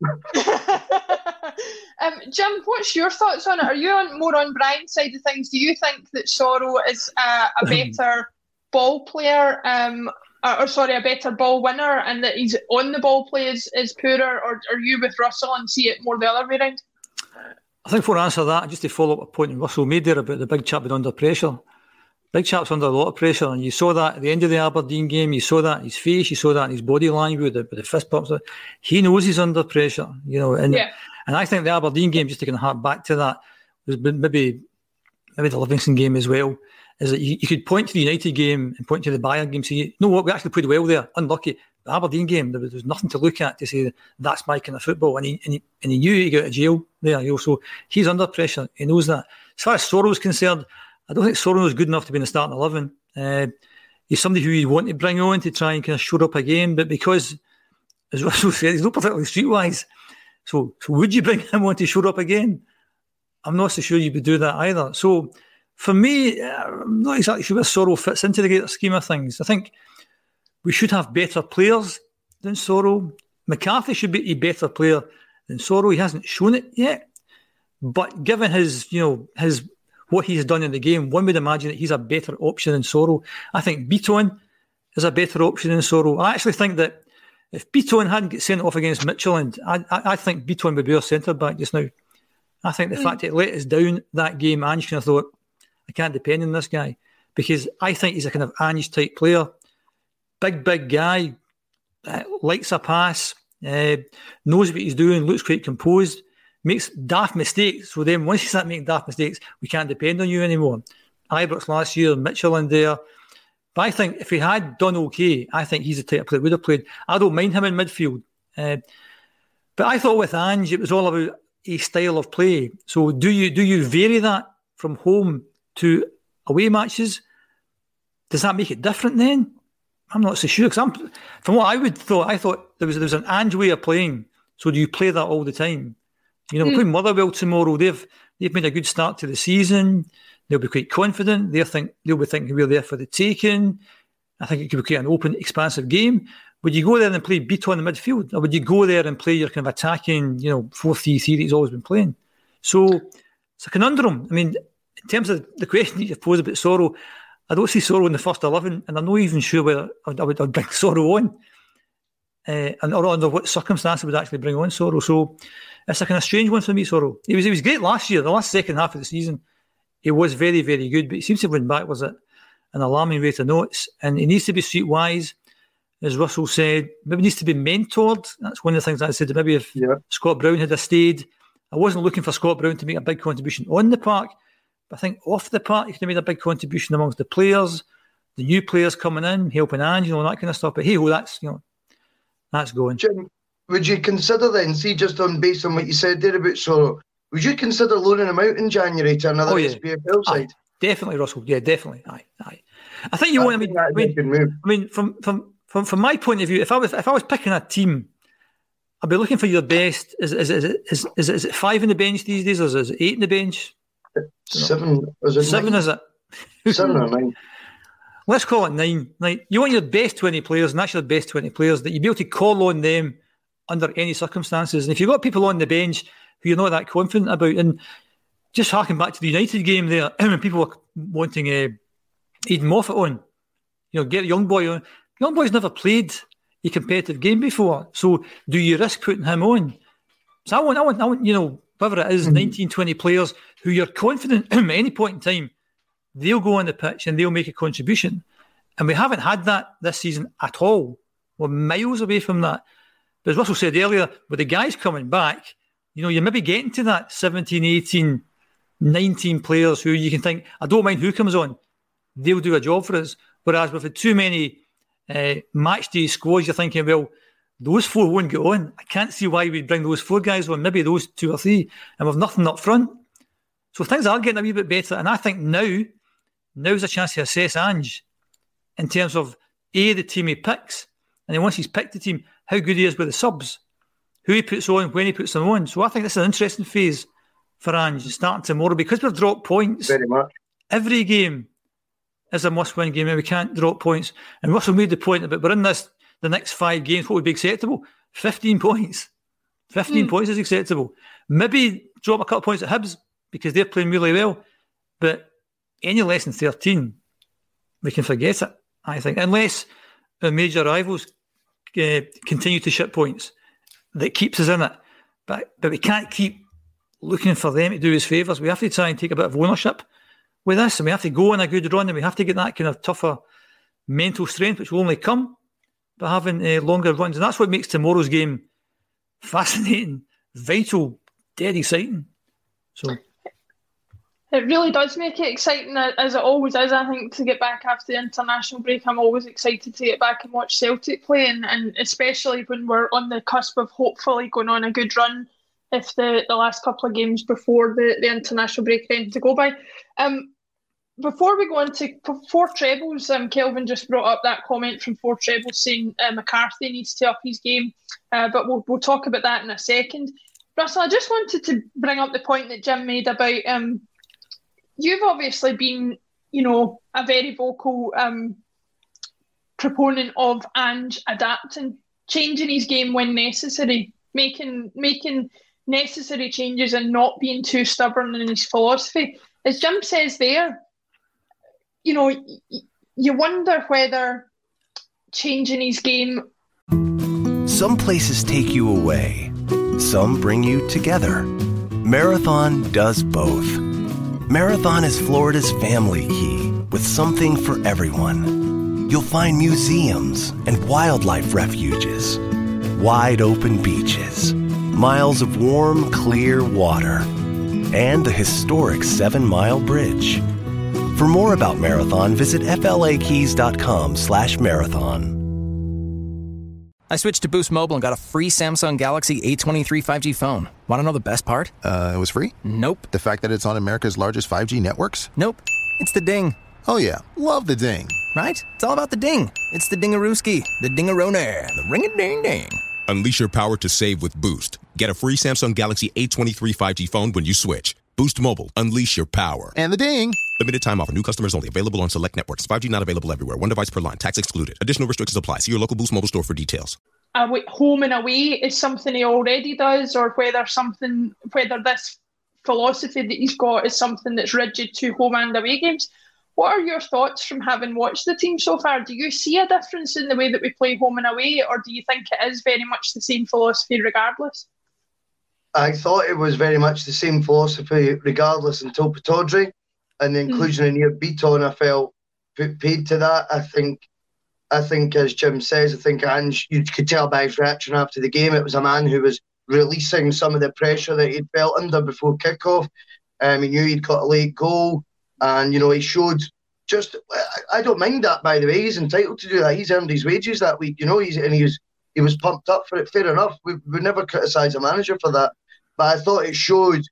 Jim, what's your thoughts on it? Are you more on Brian's side of things? Do you think that Soro is a better ball player, a better ball winner, and that his on the ball play is poorer, or are you with Russell and see it more the other way around? I think before I answer that, just to follow up a point Russell made there about the big chap being under pressure. Big chap's under a lot of pressure, and you saw that at the end of the Aberdeen game. You saw that in his face, you saw that in his body language with the fist pumps. He knows he's under pressure, and I think the Aberdeen game, just to kind of hark back to that, was maybe the Livingston game as well, is that you could point to the United game and point to the Bayern game, say, you know what, we actually played well there, unlucky. The Aberdeen game, there was nothing to look at to say that's my kind of football, and he knew he got out of jail there. So he's under pressure. He knows that. As far as Soro's concerned, I don't think Soro is good enough to be in the starting 11. He's somebody who you want to bring on to try and kind of shore up a game, but because, as Russell said, he's not particularly streetwise. So would you bring him on to show up again? I'm not so sure you would do that either. So for me, I'm not exactly sure where Soro fits into the greater scheme of things. I think we should have better players than Soro. McCarthy should be a better player than Soro. He hasn't shown it yet. But given his what he's done in the game, one would imagine that he's a better option than Soro. I think Bitton is a better option than Soro. I actually think that if Bitton hadn't get sent off against Midtjylland, I think Bitton would be our centre-back just now. I think the fact that he let us down that game, Ange kind of thought, I can't depend on this guy. Because I think he's a kind of Ange-type player. Big guy, likes a pass, knows what he's doing, looks quite composed, makes daft mistakes. So then once you start making daft mistakes, we can't depend on you anymore. Ibrox last year, Midtjylland there. But I think if he had done okay, I think he's the type of player that would have played. I don't mind him in midfield. But I thought with Ange, it was all about a style of play. So do you vary that from home to away matches? Does that make it different then? I'm not so sure. Because from what I thought there was an Ange way of playing. So do you play that all the time? We're playing Motherwell tomorrow. They've made a good start to the season. They'll be quite confident. They'll be thinking we're there for the taking. I think it could be quite an open, expansive game. Would you go there and play Bitton in the midfield? Or would you go there and play your kind of attacking, 4-3-3 that he's always been playing? So it's a conundrum. I mean, in terms of the question that you posed about Soro, I don't see Soro in the first 11, and I'm not even sure whether I would bring Soro on. Or under what circumstances I would actually bring on Soro. So it's a kind of strange one for me, Soro. He was great last year, the last second half of the season. He was very, very good, but he seems to have went backwards at an alarming rate of notes. And he needs to be streetwise, as Russell said. Maybe needs to be mentored. That's one of the things I said. That maybe if Scott Brown had stayed, I wasn't looking for Scott Brown to make a big contribution on the park, but I think off the park he could have made a big contribution amongst the players, the new players coming in, helping Ange, all that kind of stuff. But hey, that's going. Jim, would you consider then, just based on what you said there about Soro, would you consider loaning him out in January to another SPFL side? Definitely, Russell. Yeah, definitely. Aye. I think you want. I mean, from my point of view, if I was picking a team, I'd be looking for your best. Is it 5 in the bench these days, or is it 8 in the bench? 7. Is it 7? 9? Is it 7 or 9? Let's call it 9. Like, you want your best 20 players, and that's your best 20 players that you be able to call on them under any circumstances. And if you've got people on the bench who you're not that confident about, and just harking back to the United game there, when people were wanting Aidan Moffat on, get a young boy on. Young boy's never played a competitive game before, so do you risk putting him on? So I want whatever it is, 19, 20 players who you're confident at any point in time, they'll go on the pitch and they'll make a contribution. And we haven't had that this season at all. We're miles away from that. But as Russell said earlier, with the guys coming back, you're maybe getting to that 17, 18, 19 players who you can think, I don't mind who comes on. They'll do a job for us. Whereas with the too many match day squads, you're thinking, well, those 4 won't get on. I can't see why we'd bring those 4 guys on, maybe those 2 or 3, and we've nothing up front. So things are getting a wee bit better. And I think now's a chance to assess Ange in terms of, the team he picks. And then once he's picked the team, how good he is with the subs, who he puts on, when he puts them on. So I think this is an interesting phase for Ange starting tomorrow, because we've dropped points. Very much. Every game is a must-win game, and we can't drop points. And Russell made the point about we're in the next 5 games. What would be acceptable? 15 points. 15 points is acceptable. Maybe drop a couple of points at Hibs because they're playing really well. But any less than 13, we can forget it, I think. Unless our major rivals continue to ship points, that keeps us in it. But we can't keep looking for them to do us favours. We have to try and take a bit of ownership with this, and we have to go on a good run, and we have to get that kind of tougher mental strength, which will only come by having longer runs. And that's what makes tomorrow's game fascinating, vital, dead exciting. So it really does make it exciting, as it always is. I think to get back after the international break, I'm always excited to get back and watch Celtic play, and especially when we're on the cusp of hopefully going on a good run if the last couple of games before the international break are to go by. Before we go into 4 trebles, Kelvin just brought up that comment from 4 trebles saying McCarthy needs to up his game, but we'll talk about that in a second. Russell, I just wanted to bring up the point that Jim made about you've obviously been, a very vocal proponent of Ange adapting, changing his game when necessary, making necessary changes and not being too stubborn in his philosophy. As Jim says there, you wonder whether changing his game... Some places take you away. Some bring you together. Marathon does both. Marathon is Florida's family key, with something for everyone. You'll find museums and wildlife refuges, wide open beaches, miles of warm, clear water, and the historic 7 Mile Bridge. For more about Marathon, visit flakeys.com/marathon. I switched to Boost Mobile and got a free Samsung Galaxy A23 5G phone. Want to know the best part? It was free? Nope. The fact that it's on America's largest 5G networks? Nope. It's the ding. Oh yeah, love the ding. Right? It's all about the ding. It's the dingarooski, the dingaroner, the ring-a-ding-ding. Unleash your power to save with Boost. Get a free Samsung Galaxy A23 5G phone when you switch. Boost Mobile. Unleash your power. And the ding. Limited time offer. New customers only. Available on select networks. 5G not available everywhere. One device per line. Tax excluded. Additional restrictions apply. See your local Boost Mobile store for details. Home and away is something he already does, or whether this philosophy that he's got is something that's rigid to home and away games. What are your thoughts from having watched the team so far? Do you see a difference in the way that we play home and away, or do you think it is very much the same philosophy regardless? I thought it was very much the same philosophy regardless until Pittodrie, and the inclusion of Nir Bitton, I felt paid to that. I think, as Jim says, I think Ange, you could tell by his reaction after the game, it was a man who was releasing some of the pressure that he'd felt under before kickoff. He knew he'd got a late goal, and he showed just. I don't mind that, by the way. He's entitled to do that. He's earned his wages that week. He was pumped up for it. Fair enough. We would never criticise a manager for that. But I thought it showed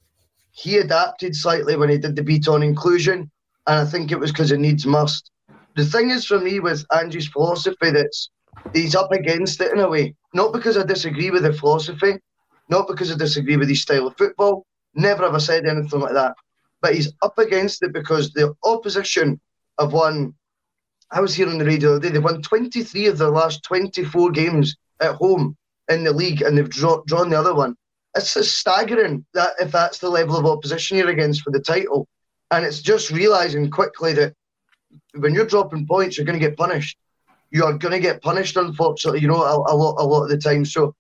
he adapted slightly when he did the Bitton inclusion, and I think it was because it needs must. The thing is for me with Ange's philosophy that's he's up against it in a way. Not because I disagree with the philosophy, not because I disagree with his style of football. Never have I said anything like that. But he's up against it because the opposition have won. I was here on the radio the other day. They've won 23 of their last 24 games at home in the league, and they've drawn the other one. It's staggering that if that's the level of opposition you're against for the title. And it's just realising quickly that when you're dropping points, you're going to get punished. You are going to get punished, unfortunately, a lot of the time. So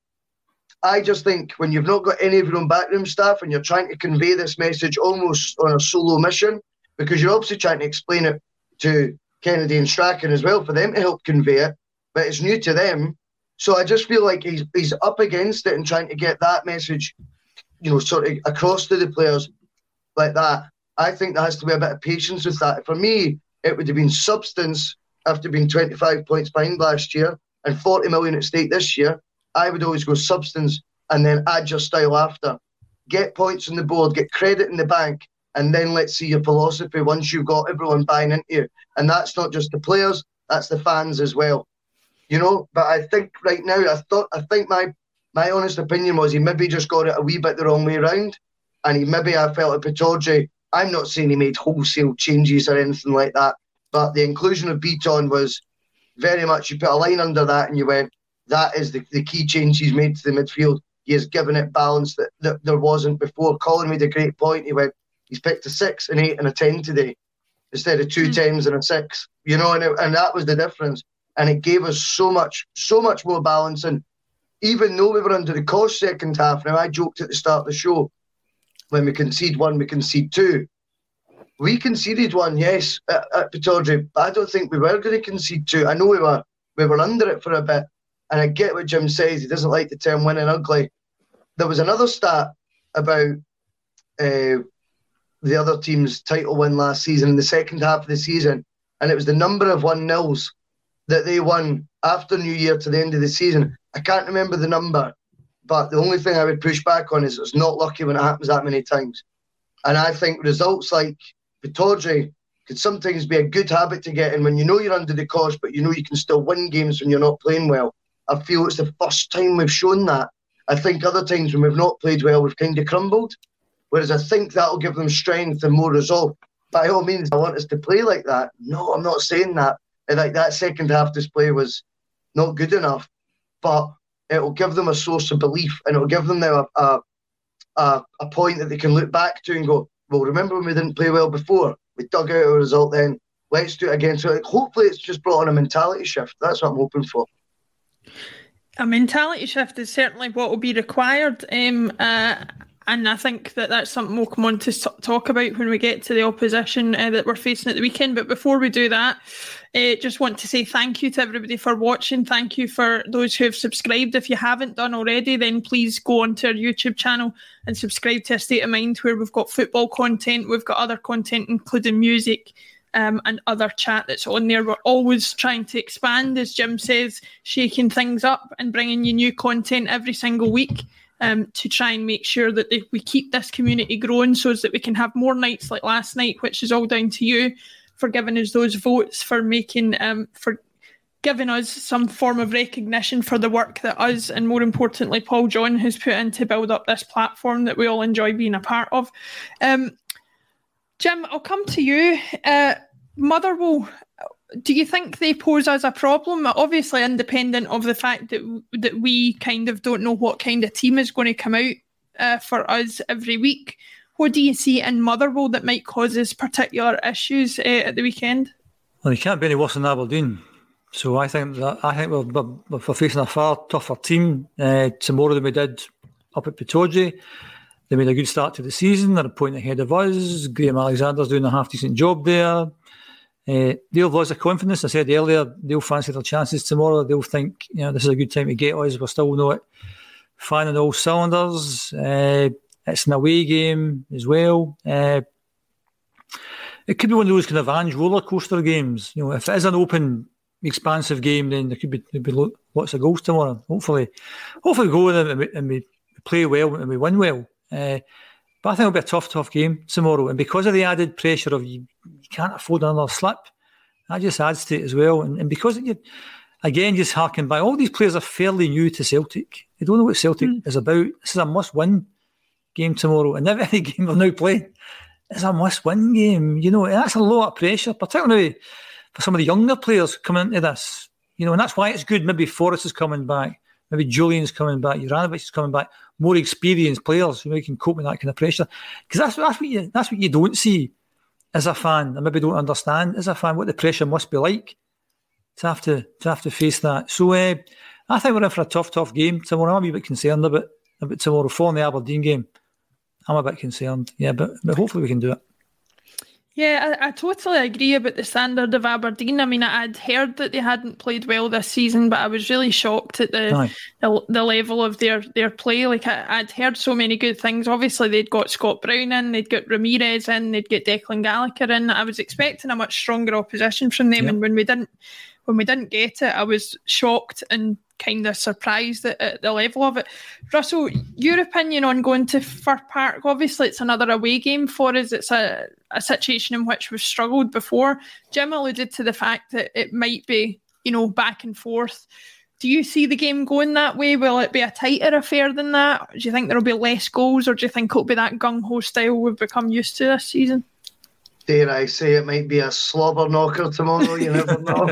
I just think when you've not got any of your own backroom staff and you're trying to convey this message almost on a solo mission, because you're obviously trying to explain it to Kennedy and Strachan as well for them to help convey it, but it's new to them. So I just feel like he's up against it and trying to get that message, sort of across to the players like that. I think there has to be a bit of patience with that. For me, it would have been substance after being 25 points behind last year and 40 million at stake this year. I would always go substance and then add your style after. Get points on the board, get credit in the bank, and then let's see your philosophy once you've got everyone buying into you. And that's not just the players, that's the fans as well. But I think right now, I think my honest opinion was he maybe just got it a wee bit the wrong way around. And I felt at Pittodrie, I'm not saying he made wholesale changes or anything like that, but the inclusion of Bitton was very much, you put a line under that and you went, that is the key change he's made to the midfield. He has given it balance that there wasn't before. Colin made a great point. He went, he's picked a 6, an 8 and a 10 today instead of 2 10s and a 6, and that was the difference. And it gave us so much more balance. And even though we were under the cosh second half, now I joked at the start of the show, when we concede 1, we concede 2. We conceded 1, yes, at Pittodrie, but I don't think we were going to concede 2. I know we were under it for a bit, and I get what Jim says. He doesn't like the term winning ugly. There was another stat about the other team's title win last season in the second half of the season, and it was the number of 1-0s that they won after New Year to the end of the season. I can't remember the number, but the only thing I would push back on is it's not lucky when it happens that many times. And I think results like Pittodrie could sometimes be a good habit to get in when you're under the cosh, but you can still win games when you're not playing well. I feel it's the first time we've shown that. I think other times when we've not played well, we've kind of crumbled. Whereas I think that'll give them strength and more resolve. By all means, I want us to play like that. No, I'm not saying that. Like that second half display was not good enough, but it'll give them a source of belief, and it'll give them now a point that they can look back to and go, well, remember when we didn't play well before? We dug out a result then. Let's do it again. So hopefully it's just brought on a mentality shift. That's what I'm hoping for. A mentality shift is certainly what will be required. And I think that's something we'll come on to talk about when we get to the opposition that we're facing at the weekend. But before we do that, just want to say thank you to everybody for watching. Thank you for those who have subscribed. If you haven't done already, then please go onto our YouTube channel and subscribe to A State of Mind, where we've got football content, we've got other content, including music, and other chat that's on there. We're always trying to expand, as Jim says, shaking things up and bringing you new content every single week. To try and make sure that we keep this community growing, so that we can have more nights like last night, which is all down to you for giving us those votes, for giving us some form of recognition for the work that us, and more importantly Paul John, has put in to build up this platform that we all enjoy being a part of. Jim, I'll come to you. Motherwell, do you think they pose as a problem? Obviously, independent of the fact that we kind of don't know what kind of team is going to come out for us every week. What do you see in Motherwell that might cause us particular issues at the weekend? Well, they can't be any worse than Aberdeen. So I think we're facing a far tougher team tomorrow than we did up at Pitoji. They made a good start to the season. They're a point ahead of us. Graham Alexander's doing a half-decent job there. They'll lose their confidence. I said earlier, they'll fancy their chances tomorrow. They'll think, this is a good time to get us. We're still not firing all cylinders. It's an away game as well. It could be one of those kind of Ange roller coaster games. If it is an open, expansive game, then there could be lots of goals tomorrow. Hopefully we go and we play well and we win well. But I think it'll be a tough game tomorrow. And because of the added pressure of you can't afford another slip, that just adds to it as well. And because, just harking by, all these players are fairly new to Celtic. They don't know what Celtic is about. This is a must-win game tomorrow. And every game they're now playing is a must-win game. That's a lot of pressure, particularly for some of the younger players coming into this. And that's why it's good. Maybe Forrest is coming back. Maybe Julian's coming back. Juranovic is coming back. More experienced players who can cope with that kind of pressure. Because that's what you don't see as a fan, and maybe don't understand as a fan what the pressure must be like to have to face that. So I think we're in for a tough game tomorrow. I'm a wee bit concerned about tomorrow. Following the Aberdeen game, I'm a bit concerned. Yeah, but hopefully we can do it. Yeah, I totally agree about the standard of Aberdeen. I mean, I'd heard that they hadn't played well this season, but I was really shocked at the level of their play. Like, I'd heard so many good things. Obviously, they'd got Scott Brown in, they'd got Ramirez in, they'd get Declan Gallagher in. I was expecting a much stronger opposition from them, and when we didn't get it, I was shocked and kind of surprised at the level of it. Russell, your opinion on going to Fir Park? Obviously, it's another away game for us. It's a situation in which we've struggled before. Jim alluded to the fact that it might be, back and forth. Do you see the game going that way? Will it be a tighter affair than that? Do you think there will be less goals, or do you think it'll be that gung-ho style we've become used to this season? Dare I say it might be a slobber knocker tomorrow? You never know.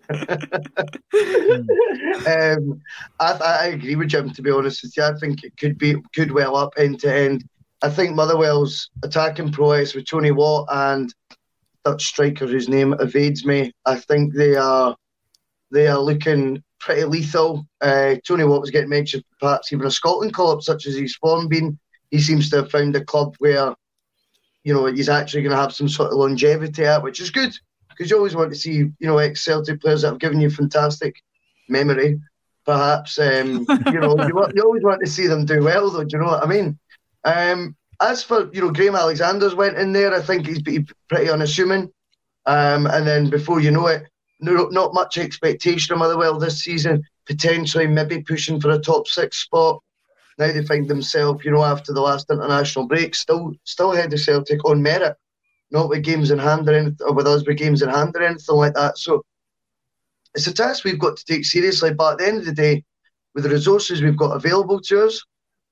I agree with Jim, to be honest with you. I think it could well up end to end. I think Motherwell's attacking prowess with Tony Watt and that striker whose name evades me, I think they are looking pretty lethal. Tony Watt was getting mentioned perhaps even a Scotland call-up, such as his form been. He seems to have found a club where he's actually going to have some sort of longevity at, which is good. Because you always want to see, ex-Celtic players that have given you fantastic memory, perhaps. You always want to see them do well, though. Do you know what I mean? As for, Graham Alexander's went in there, I think he's pretty unassuming. And then before you know it, not much expectation of Motherwell this season, potentially maybe pushing for a top 6 spot. Now they find themselves, after the last international break, still ahead of Celtic on merit. Not with games in hand or anything, or with us with games in hand or anything like that. So it's a task we've got to take seriously. But at the end of the day, with the resources we've got available to us,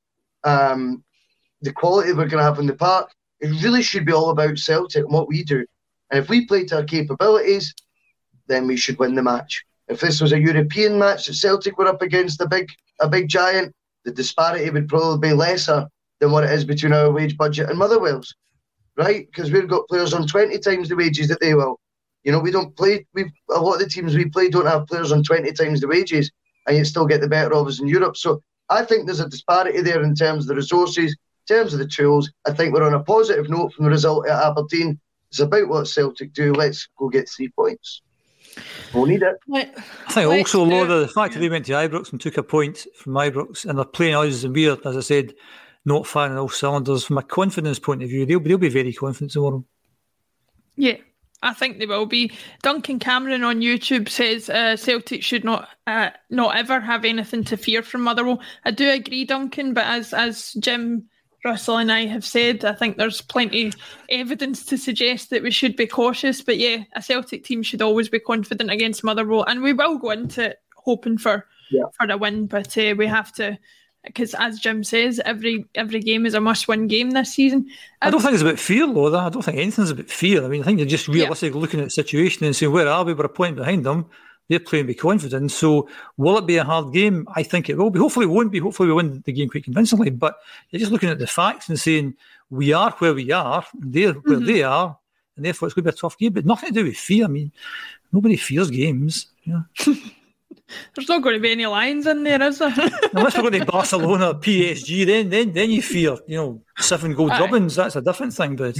the quality we're going to have in the park, it really should be all about Celtic and what we do. And if we play to our capabilities, then we should win the match. If this was a European match that Celtic were up against a big giant, the disparity would probably be lesser than what it is between our wage budget and Motherwell's, right? Because we've got players on 20 times the wages that they will. You know, we don't play. A lot of the teams we play don't have players on 20 times the wages, and you still get the better of us in Europe. So I think there's a disparity there in terms of the resources, in terms of the tools. I think we're on a positive note from the result at Aberdeen. It's about what Celtic do. Let's go get 3 points. We'll need it. I think also, Laura, the fact that they went to Ibrox and took a point from Ibrox and they're playing us, and we're, as I said, not firing all cylinders. From a confidence point of view, they'll be very confident tomorrow. Yeah, I think they will be. Duncan Cameron on YouTube says Celtic should not ever have anything to fear from Motherwell. I do agree, Duncan, but as Jim, Russell and I have said, I think there's plenty evidence to suggest that we should be cautious. But yeah, a Celtic team should always be confident against Motherwell, and we will go into it hoping for a win. But we have to, because as Jim says, every game is a must-win game this season. I don't think it's about fear, Laura. I don't think anything's about fear. I mean, I think you're just realistically looking at the situation and saying, where are we? We're a point behind them. They're playing with confidence. So will it be a hard game? I think it will be. Hopefully it won't be. Hopefully we win the game quite convincingly. But you're just looking at the facts and saying, we are where we are, they're where they are, and therefore it's going to be a tough game. But nothing to do with fear. I mean, nobody fears games. Yeah. There's not going to be any lions in there, is there? Unless we're going to Barcelona or PSG, then you fear, 7 goal drubbings. That's a different thing. But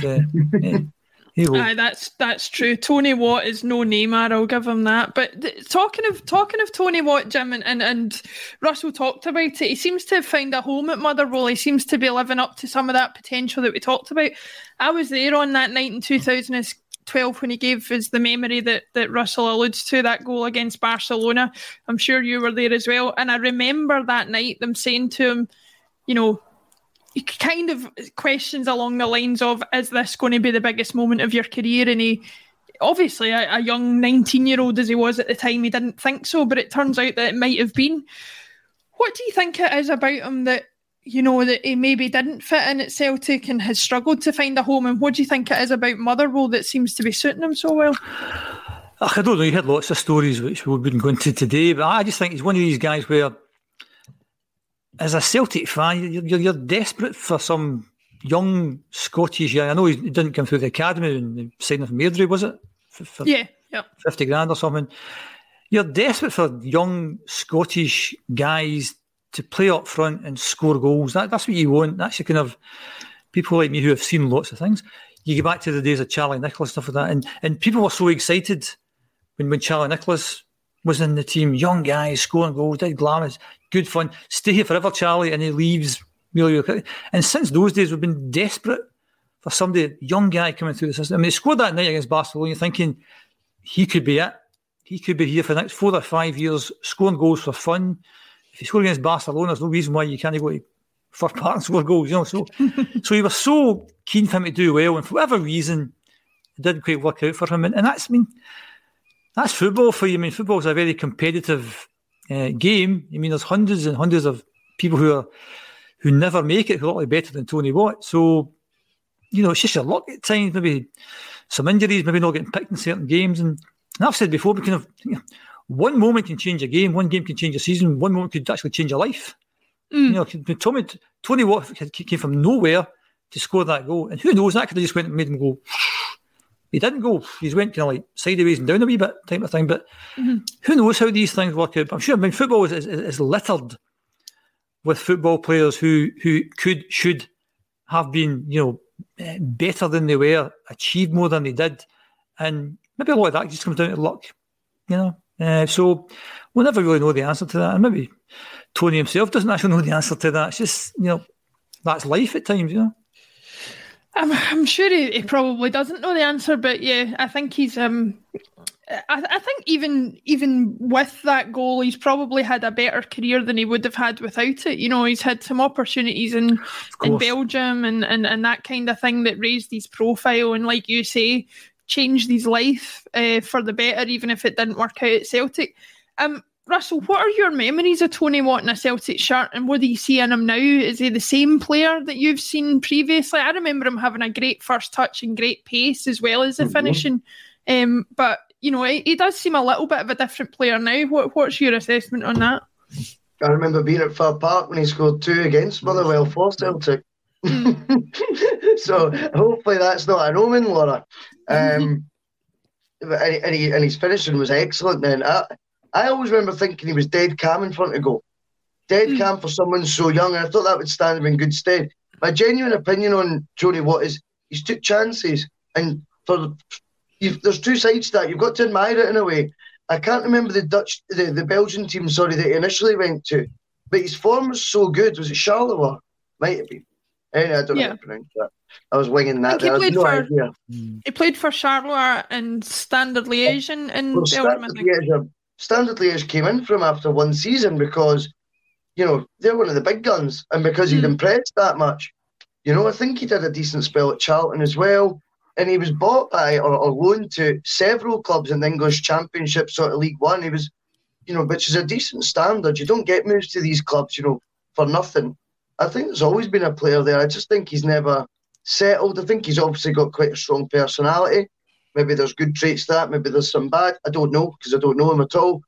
that's true. Tony Watt is no Neymar, I'll give him that. But talking of Tony Watt, Jim, and Russell talked about it, he seems to have found a home at Motherwell. He seems to be living up to some of that potential that we talked about. I was there on that night in 2012 when he gave us the memory that Russell alludes to, that goal against Barcelona. I'm sure you were there as well. And I remember that night them saying to him, kind of questions along the lines of, is this going to be the biggest moment of your career? And he, obviously a young 19-year-old as he was at the time, he didn't think so, but it turns out that it might have been. What do you think it is about him that, that he maybe didn't fit in at Celtic and has struggled to find a home? And what do you think it is about Motherwell that seems to be suiting him so well? I don't know, you had lots of stories which we wouldn't go into today, but I just think he's one of these guys where, as a Celtic fan, you're desperate for some young Scottish guy. I know he didn't come through the academy and signed him from Airdrie, was it? For 50 grand or something. You're desperate for young Scottish guys to play up front and score goals. That's what you want. That's your kind of people like me who have seen lots of things. You go back to the days of Charlie Nicholas, stuff like that, and people were so excited when Charlie Nicholas was in the team. Young guys scoring goals, dead glamorous, good fun. Stay here forever, Charlie, and he leaves really, really quick. And since those days, we've been desperate for somebody, young guy coming through the system. I mean, he scored that night against Barcelona. You're thinking he could be it. He could be here for the next 4 or 5 years, scoring goals for fun. If you score against Barcelona, there's no reason why you can't go to Fir Park and score goals. So he was so keen for him to do well, and for whatever reason, it didn't quite work out for him. And that's, that's football for you. I mean, football is a very competitive game. I mean, there's hundreds and hundreds of people who never make it, who look like better than Tony Watt. So, it's just your luck at times. Maybe some injuries, maybe not getting picked in certain games. And I've said before, we kind of, one moment can change a game, one game can change a season, one moment could actually change a life. Tony Watt came from nowhere to score that goal, and who knows, that could have just went and made him go. He didn't go. He went kind of like sideways and down a wee bit type of thing. But who knows how these things work out? But I'm sure. Football is littered with football players who should have been, better than they were, achieved more than they did, and maybe a lot of that just comes down to luck. So we'll never really know the answer to that, and maybe Tony himself doesn't actually know the answer to that. It's just, that's life at times, I'm sure he probably doesn't know the answer, but yeah, I think he's. I think even with that goal, he's probably had a better career than he would have had without it. He's had some opportunities in Belgium and that kind of thing that raised his profile, and like you say, changed his life for the better, even if it didn't work out at Celtic. Russell, what are your memories of Tony Watt in a Celtic shirt, and what do you see in him now? Is he the same player that you've seen previously? I remember him having a great first touch and great pace as well as the finishing. But, you know, he does seem a little bit of a different player now. What's your assessment on that? I remember being at Fir Park when he scored 2 against Motherwell for Celtic. So hopefully that's not an omen, Laura. And his finishing was excellent then. I always remember thinking he was dead calm in front of goal. Dead calm for someone so young, and I thought that would stand him in good stead. My genuine opinion on Tony Watt is he's took chances, and there's 2 sides to that. You've got to admire it in a way. I can't remember the Belgian team, that he initially went to, but his form was so good. Was it Charleroi? Might have been. I don't know how to pronounce that. I was winging that. He played for Charleroi and Standard Liège in Belgium. Standard Liège came in from after 1 season because, you know, they're one of the big guns, and because he'd impressed that much. You know, I think he did a decent spell at Charlton as well, and he was bought by or loaned to several clubs in the English Championship, sort of League One. He was, you know, which is a decent standard. You don't get moves to these clubs, you know, for nothing. I think there's always been a player there. I just think he's never settled. I think he's obviously got quite a strong personality. Maybe there's good traits to that. Maybe there's some bad. I don't know, because I don't know him at all.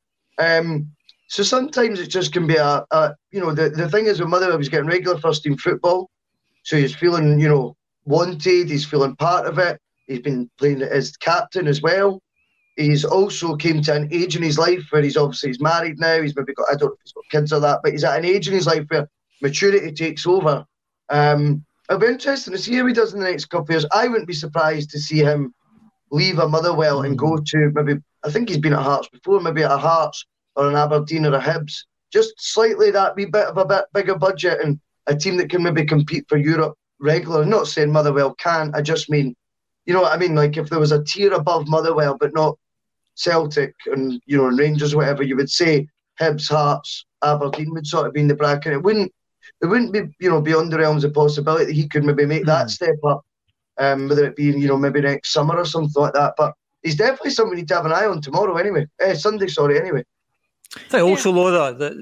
So sometimes it just can be you know, the thing is with Motherwell, he's getting regular first team football. So he's feeling, you know, wanted. He's feeling part of it. He's been playing as captain as well. He's also came to an age in his life where he's married now. He's maybe got, I don't know if he's got kids or that, but he's at an age in his life where maturity takes over. It'll be interesting to see how he does in the next couple of years. I wouldn't be surprised to see him leave a Motherwell and go to maybe, I think he's been at Hearts before, maybe at a Hearts or an Aberdeen or a Hibs. Just slightly that wee bit of a bit bigger budget and a team that can maybe compete for Europe regularly. I'm not saying Motherwell can, I just mean, you know what I mean? Like if there was a tier above Motherwell, but not Celtic and, you know, Rangers, whatever, you would say Hibs, Hearts, Aberdeen would sort of be in the bracket. It wouldn't be, you know, beyond the realms of possibility that he could maybe make that step up. Whether it be, you know, maybe next summer or something like that. But he's definitely something we need to have an eye on tomorrow anyway. Sunday, anyway. I think also, Laura, that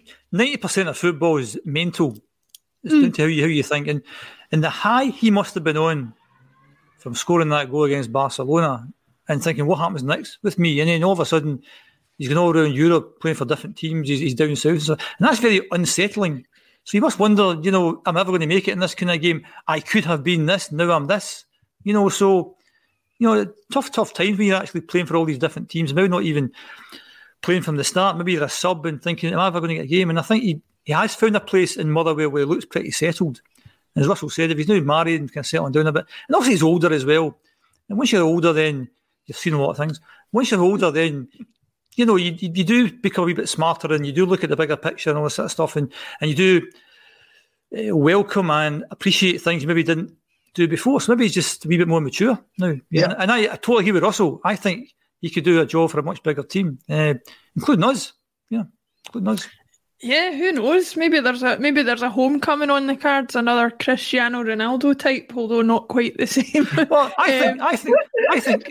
90% of football is mental. It's down to how you think. And the high he must have been on from scoring that goal against Barcelona and thinking, what happens next with me? And then all of a sudden, he's going all around Europe playing for different teams. He's down south. And that's very unsettling. So you must wonder, you know, am I ever going to make it in this kind of game? I could have been this, now I'm this. You know, so, you know, tough times when you're actually playing for all these different teams. Maybe not even playing from the start. Maybe you're a sub and thinking, am I ever going to get a game? And I think he has found a place in Motherwell where he looks pretty settled. And as Russell said, if he's now married and kind of settling down a bit, and obviously he's older as well. And once you're older, then you've seen a lot of things. Once you're older, then, you know, you do become a wee bit smarter and you do look at the bigger picture and all this sort of stuff, and you do welcome and appreciate things you maybe didn't do before. So maybe he's just a wee bit more mature now. Yeah. And I totally agree with Russell. I think he could do a job for a much bigger team, including us. Yeah, including us. Yeah, who knows? Maybe there's a homecoming on the cards, another Cristiano Ronaldo type, although not quite the same. Well, I think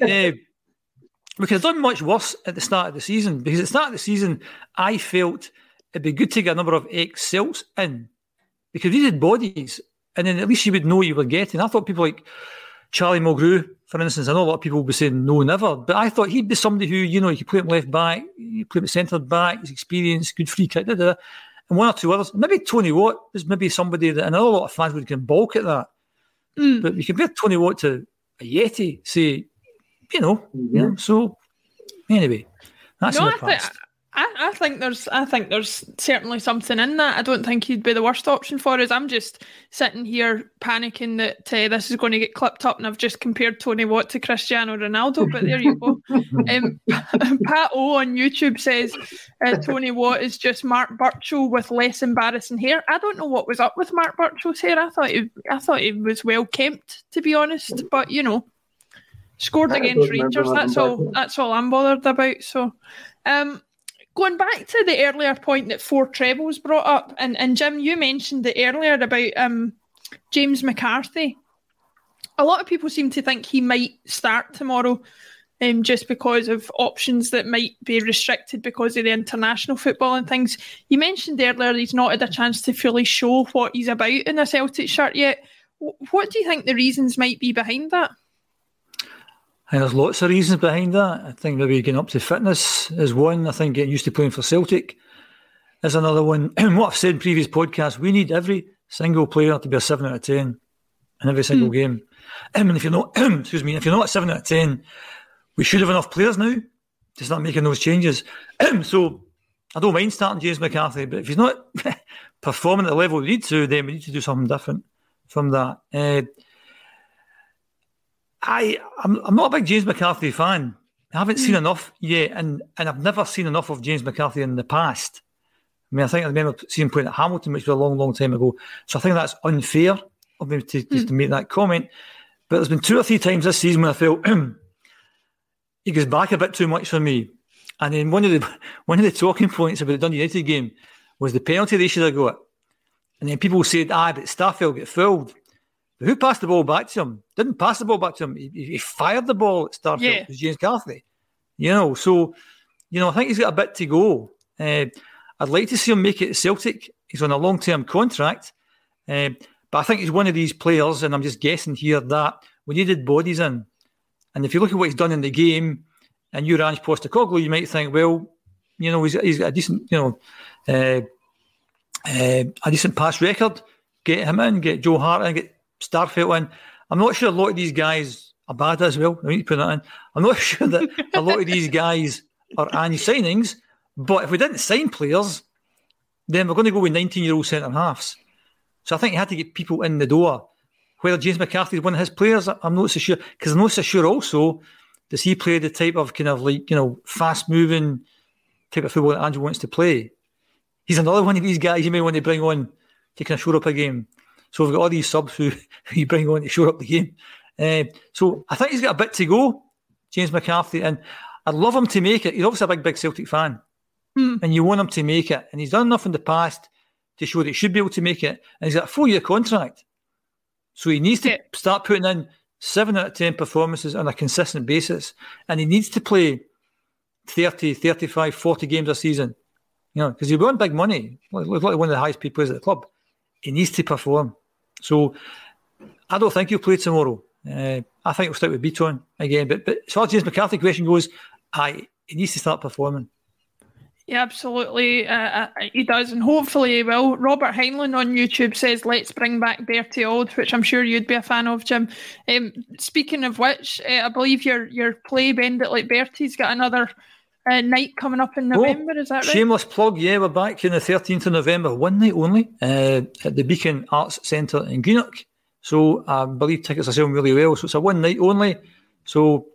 we could have done much worse at the start of the season, because at the start of the season, I felt it'd be good to get a number of ex-Celts in, because we needed bodies, and then at least you would know what you were getting. I thought people like Charlie Mulgrew, for instance, I know a lot of people would be saying no, never, but I thought he'd be somebody who, you know, you could play him left back, you play him centre back, he's experienced, good free kick, and one or two others. Maybe Tony Watt is maybe somebody that, and I know a lot of fans would can balk at that, but you compare Tony Watt to a Yeti, say, you know, so anyway, that's in the past. I think there's certainly something in that. I don't think he'd be the worst option for us. I'm just sitting here panicking that this is going to get clipped up, and I've just compared Tony Watt to Cristiano Ronaldo. But there you go. Pat O on YouTube says Tony Watt is just Mark Burchill with less embarrassing hair. I don't know what was up with Mark Burchill's hair. I thought he was well kept, to be honest. But you know, scored against Rangers. That's all I'm bothered about. So. Going back to the earlier point that 4 trebles brought up, and Jim, you mentioned it earlier about James McCarthy. A lot of people seem to think he might start tomorrow just because of options that might be restricted because of the international football and things. You mentioned earlier he's not had a chance to fully show what he's about in a Celtic shirt yet. What do you think the reasons might be behind that? And there's lots of reasons behind that. I think maybe getting up to fitness is one. I think getting used to playing for Celtic is another one. And what I've said in previous podcasts, we need every single player to be a 7 out of 10 in every single game. And if you're not, if you're not a 7 out of 10, we should have enough players now to start making those changes. So I don't mind starting James McCarthy, but if he's not performing at the level we need to, then we need to do something different from that. I'm not a big James McCarthy fan. I haven't seen enough yet, and I've never seen enough of James McCarthy in the past. I mean, I think I remember seeing him playing at Hamilton, which was a long, long time ago. So I think that's unfair of me to make that comment. But there's been 2 or 3 times this season when I felt he goes back a bit too much for me. And then one of the talking points about the Dundee United game was the penalty they should have got. And then people said, but Starfelt get fouled. But who passed the ball back to him? Didn't pass the ball back to him. He fired the ball at Starfelt. It was James McCarthy. So I think he's got a bit to go. I'd like to see him make it at Celtic. He's on a long-term contract. But I think he's one of these players, and I'm just guessing here, that we needed bodies in. And if you look at what he's done in the game, and you're Ange Postecoglou, you might think, well, he's got a decent, a decent pass record. Get him in, get Joe Hart in, get Starfelt in. I'm not sure a lot of these guys are bad as well. I need to put that in. I'm not sure that a lot of these guys are Ange signings, but if we didn't sign players, then we're going to go with 19-year-old centre-halves. So I think he had to get people in the door. Whether James McCarthy is one of his players, I'm not so sure. Because I'm not so sure also, does he play the type of fast-moving type of football that Ange wants to play? He's another one of these guys you may want to bring on to kind of shore up a game. So we've got all these subs who you bring on to shore up the game. So I think he's got a bit to go, James McCarthy, and I'd love him to make it. He's obviously a big Celtic fan, and you want him to make it. And he's done enough in the past to show that he should be able to make it. And he's got a 4-year contract. So he needs to start putting in 7 out of 10 performances on a consistent basis. And he needs to play 30, 35, 40 games a season. Because he'll be on big money. Like one of the highest paid players at the club. He needs to perform. So I don't think he'll play tomorrow. I think he'll stick with Beaton again. But as far as James McCarthy question goes, he needs to start performing. Yeah, absolutely. He does, and hopefully he will. Robert Heinlein on YouTube says, let's bring back Bertie Auld, which I'm sure you'd be a fan of, Jim. Speaking of which, I believe your play, Bend It Like Bertie's got another night coming up in November, is that right? Shameless plug, yeah, we're back on the 13th of November, one night only, at the Beacon Arts Centre in Greenock. So I believe tickets are selling really well. So it's a one night only. So,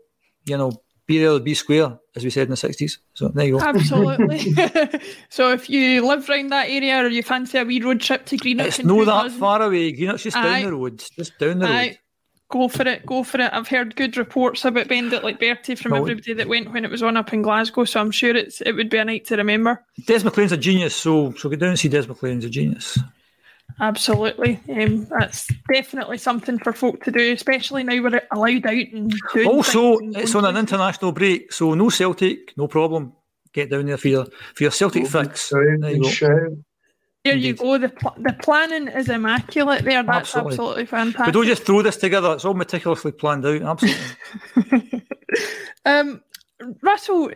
be there, be square, as we said in the 60s. So there you go. Absolutely. So if you live around that area or you fancy a wee road trip to Greenock, it's not that far away. Greenock's just down the road. Just down the road. Go for it. I've heard good reports about Bend It Like Bertie from everybody that went when it was on up in Glasgow, so I'm sure it would be a night to remember. Des McLean's a genius, so go down and see Des McLean's a genius. Absolutely. That's definitely something for folk to do, especially now we're allowed out and doing also, it's on an international break, so no Celtic, no problem. Get down there for your Celtic fix. There you go. There you go. The planning is immaculate there. That's absolutely fantastic. But don't just throw this together. It's all meticulously planned out. Absolutely. Russell,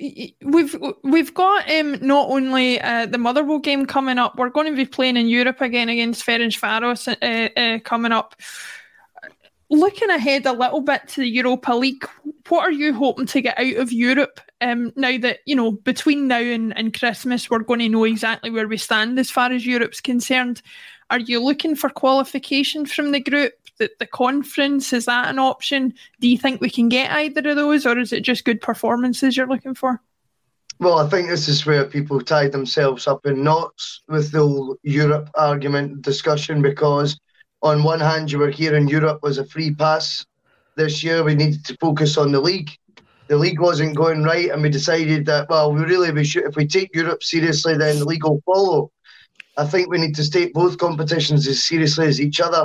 we've got not only the Motherwell game coming up, we're going to be playing in Europe again against Ferencváros coming up. Looking ahead a little bit to the Europa League, what are you hoping to get out of Europe now that, between now and Christmas, we're going to know exactly where we stand as far as Europe's concerned? Are you looking for qualification from the group? The conference, is that an option? Do you think we can get either of those, or is it just good performances you're looking for? Well, I think this is where people tie themselves up in knots with the whole Europe argument discussion, because on one hand, you were hearing Europe was a free pass. This year, we needed to focus on the league. The league wasn't going right, and we decided that, if we take Europe seriously, then the league will follow. I think we need to take both competitions as seriously as each other.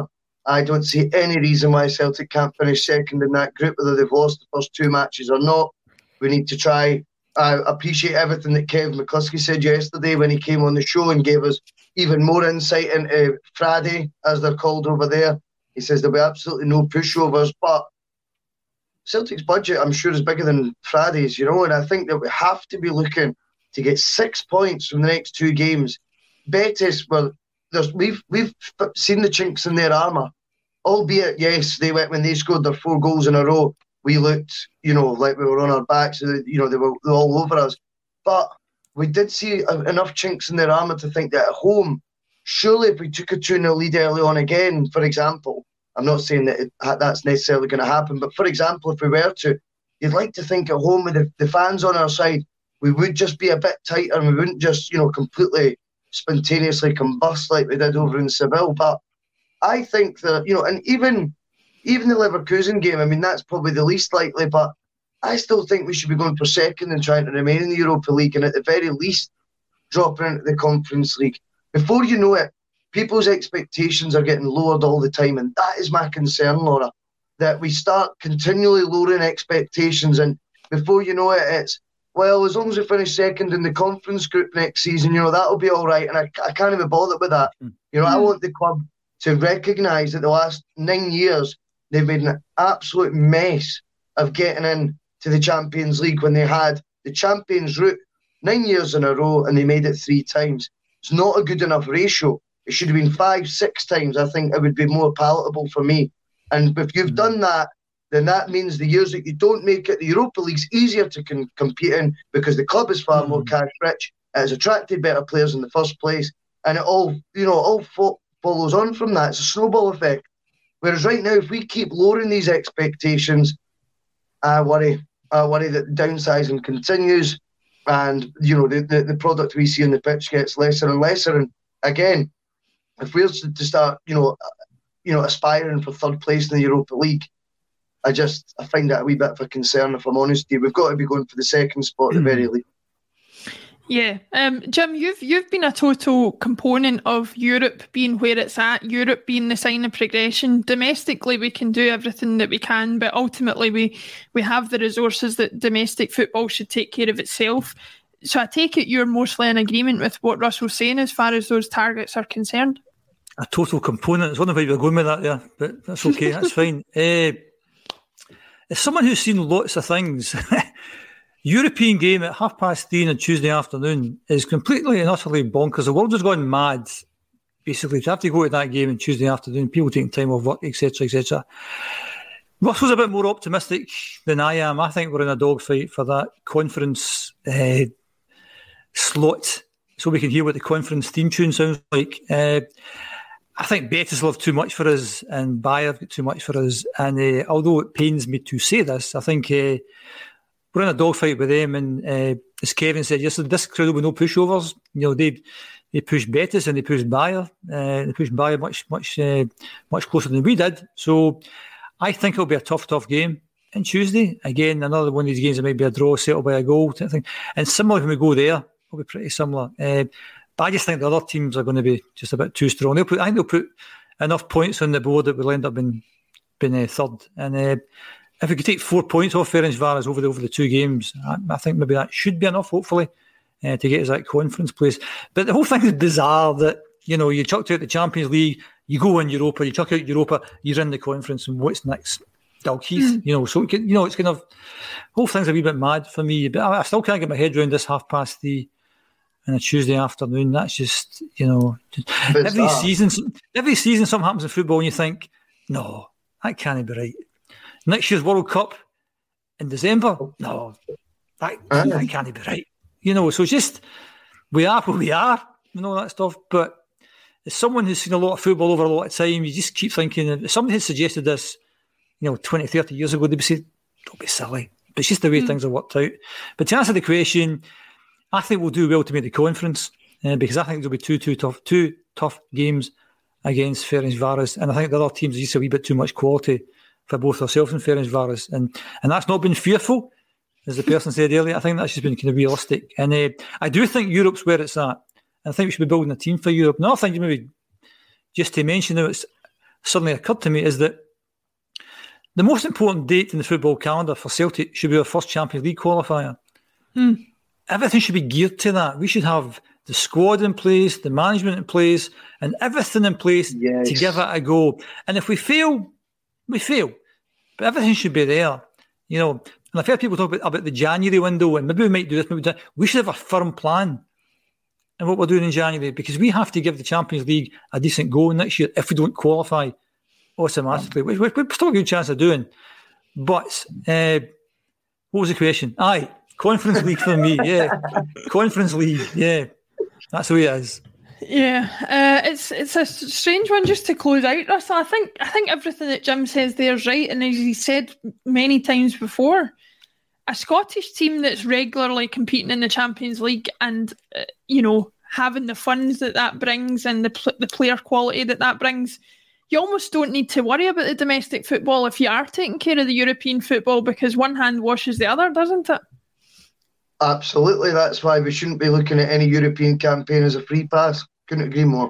I don't see any reason why Celtic can't finish second in that group, whether they've lost the first 2 matches or not. We need to try. I appreciate everything that Kev McCluskey said yesterday when he came on the show and gave us even more insight into Friday, as they're called over there. He says there'll be absolutely no pushovers, but Celtic's budget, I'm sure, is bigger than Friday's, and I think that we have to be looking to get 6 points from the next 2 games. Betis, well, we've seen the chinks in their armour, albeit, yes, they went when they scored their 4 goals in a row. We looked, like we were on our backs. They were all over us. But we did see enough chinks in their armour to think that at home, surely if we took a 2-0 lead early on again, for example, I'm not saying that that's necessarily going to happen, but for example, if we were to, you'd like to think at home with the fans on our side, we would just be a bit tighter and we wouldn't just, completely spontaneously combust like we did over in Seville. But I think that, and even the Leverkusen game, I mean, that's probably the least likely, but I still think we should be going for second and trying to remain in the Europa League and at the very least dropping into the Conference League. Before you know it, people's expectations are getting lowered all the time, and that is my concern, Laura, that we start continually lowering expectations, and before you know it, it's, well, as long as we finish second in the conference group next season, that'll be all right, and I can't even bother with that. I want the club to recognise that the last 9 years, they've made an absolute mess of getting in to the Champions League when they had the Champions route 9 years in a row and they made it 3 times. It's not a good enough ratio. It should have been 5-6 times. I think it would be more palatable for me. And if you've done that, then that means the years that you don't make it, the Europa League's easier to compete in because the club is far more cash rich. It has attracted better players in the first place, and it all follows on from that. It's a snowball effect. Whereas right now, if we keep lowering these expectations, I worry that downsizing continues, and the product we see on the pitch gets lesser and lesser. And again, if we're to start, aspiring for third place in the Europa League, I find that a wee bit of a concern, if I'm honest with you. We've got to be going for the second spot at the very least. Yeah. Jim, you've been a total component of Europe being where it's at, Europe being the sign of progression. Domestically, we can do everything that we can, but ultimately we have the resources that domestic football should take care of itself. So I take it you're mostly in agreement with what Russell's saying as far as those targets are concerned? A total component. I was wondering where you were going with that there, but that's okay, that's fine. As someone who's seen lots of things, European game at 3:30 on Tuesday afternoon is completely and utterly bonkers. The world has gone mad, basically, to have to go to that game on Tuesday afternoon, people taking time off work, etc., etc. Russell's a bit more optimistic than I am. I think we're in a dogfight for that conference slot, so we can hear what the conference theme tune sounds like. I think Betis will have too much for us and Bayer have got too much for us. And although it pains me to say this, I think we're in a dogfight with them. And as Kevin said yesterday, this crowd will be no pushovers. They push Betis and they push Bayer. They push Bayer much closer than we did. So I think it'll be a tough game on Tuesday. Again, another one of these games that might be a draw, settled by a goal type thing. And similar when we go there, it'll be pretty similar. But I just think the other teams are going to be just a bit too strong. I think they'll put enough points on the board that we'll end up being third. And if we could take 4 points off Ferencváros over the 2 games, I think maybe that should be enough, hopefully, to get us that conference place. But the whole thing is bizarre that, you chucked out the Champions League, you go in Europa, you chuck out Europa, you're in the conference, and what's next? Dalkeith, so it's kind of, whole thing's a wee bit mad for me, but I still can't get my head around this 3:30 on a Tuesday afternoon. That's just, every season something happens in football and you think, no, that can't be right. Next year's World Cup in December, no, that can't be right. So it's just, we are who we are and all that stuff. But as someone who's seen a lot of football over a lot of time, you just keep thinking, if somebody had suggested this, 20, 30 years ago, they'd be saying, don't be silly. But it's just the way things have worked out. But to answer the question, I think we'll do well to make the conference because I think there'll be two tough games against Ferencváros, and I think the other teams are just a wee bit too much quality for both ourselves and Ferencváros, and that's not been fearful, as the person said earlier. I think that's just been kind of realistic, and I do think Europe's where it's at. I think we should be building a team for Europe. Another thing, maybe just to mention, now suddenly occurred to me is that the most important date in the football calendar for Celtic should be our first Champions League qualifier. Everything should be geared to that. We should have the squad in place, the management in place, and everything in place to give it a go. And if we fail, we fail. But everything should be there. You know, and I've heard people talk about the January window, and maybe we might do this, maybe we do that. We should have a firm plan in what we're doing in January, because we have to give the Champions League a decent go next year if we don't qualify automatically, which we've still a good chance of doing. But what was the question? Conference League for me, yeah. Conference League, yeah. That's the way it is. Yeah, it's a strange one just to close out, Russell. I think everything that Jim says there is right, and as he said many times before, a Scottish team that's regularly competing in the Champions League and having the funds that brings and the player quality that brings, you almost don't need to worry about the domestic football if you are taking care of the European football, because one hand washes the other, doesn't it? Absolutely. That's why we shouldn't be looking at any European campaign as a free pass. Couldn't agree more.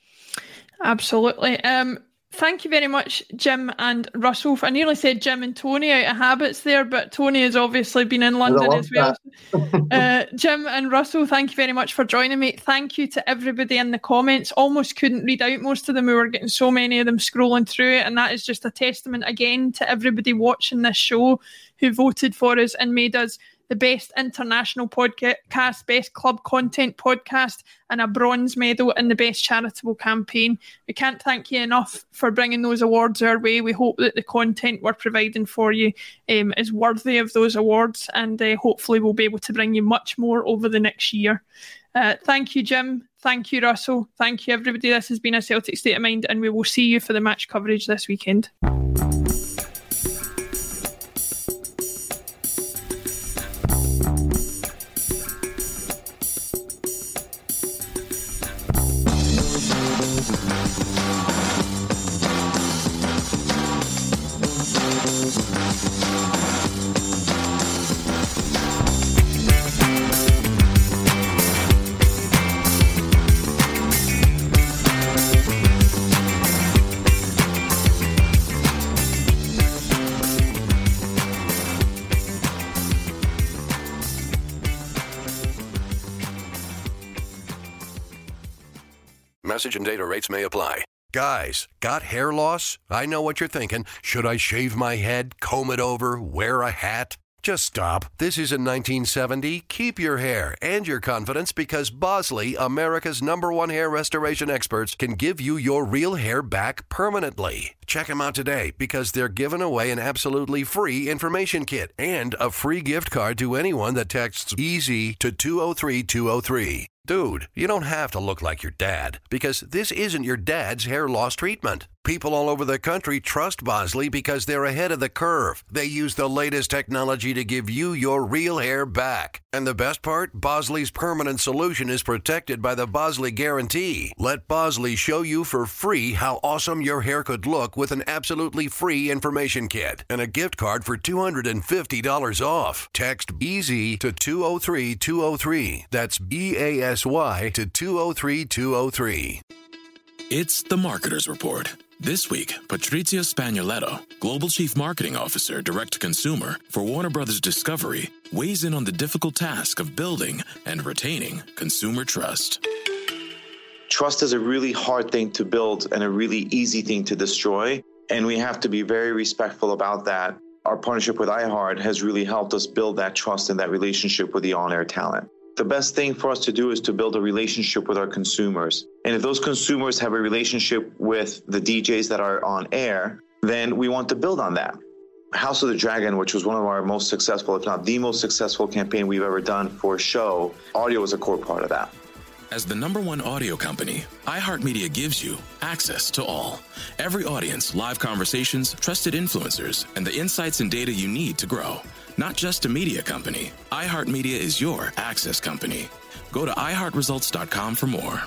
Absolutely. Thank you very much, Jim and Russell. I nearly said Jim and Tony out of habits there, but Tony has obviously been in London as well. Jim and Russell, thank you very much for joining me. Thank you to everybody in the comments. Almost couldn't read out most of them. We were getting so many of them scrolling through it, and that is just a testament again to everybody watching this show who voted for us and made us the best international podcast, best club content podcast, and a bronze medal in the best charitable campaign. We can't thank you enough for bringing those awards our way. We hope that the content we're providing for you is worthy of those awards, and hopefully we'll be able to bring you much more over the next year. Thank you, Jim. Thank you, Russell. Thank you, everybody. This has been a Celtic State of Mind, and we will see you for the match coverage this weekend. Message and data rates may apply. Guys, got hair loss? I know what you're thinking. Should I shave my head, comb it over, wear a hat? Just stop. This isn't 1970. Keep your hair and your confidence, because Bosley, America's #1 hair restoration experts, can give you your real hair back permanently. Check them out today, because they're giving away an absolutely free information kit and a free gift card to anyone that texts EASY to 203203. Dude, you don't have to look like your dad, because this isn't your dad's hair loss treatment. People all over the country trust Bosley because they're ahead of the curve. They use the latest technology to give you your real hair back. And the best part? Bosley's permanent solution is protected by the Bosley Guarantee. Let Bosley show you for free how awesome your hair could look with an absolutely free information kit and a gift card for $250 off. Text EASY to 203203. That's BASY to 203203. It's the Marketer's Report. This week, Patrizia Spagnoletto, Global Chief Marketing Officer, Direct-to-Consumer for Warner Brothers Discovery, weighs in on the difficult task of building and retaining consumer trust. Trust is a really hard thing to build and a really easy thing to destroy, and we have to be very respectful about that. Our partnership with iHeart has really helped us build that trust and that relationship with the on-air talent. The best thing for us to do is to build a relationship with our consumers. And if those consumers have a relationship with the DJs that are on air, then we want to build on that. House of the Dragon, which was one of our most successful, if not the most successful campaign we've ever done for a show, audio was a core part of that. As the #1 audio company, iHeartMedia gives you access to all. Every audience, live conversations, trusted influencers, and the insights and data you need to grow. Not just a media company, iHeartMedia is your access company. Go to iHeartResults.com for more.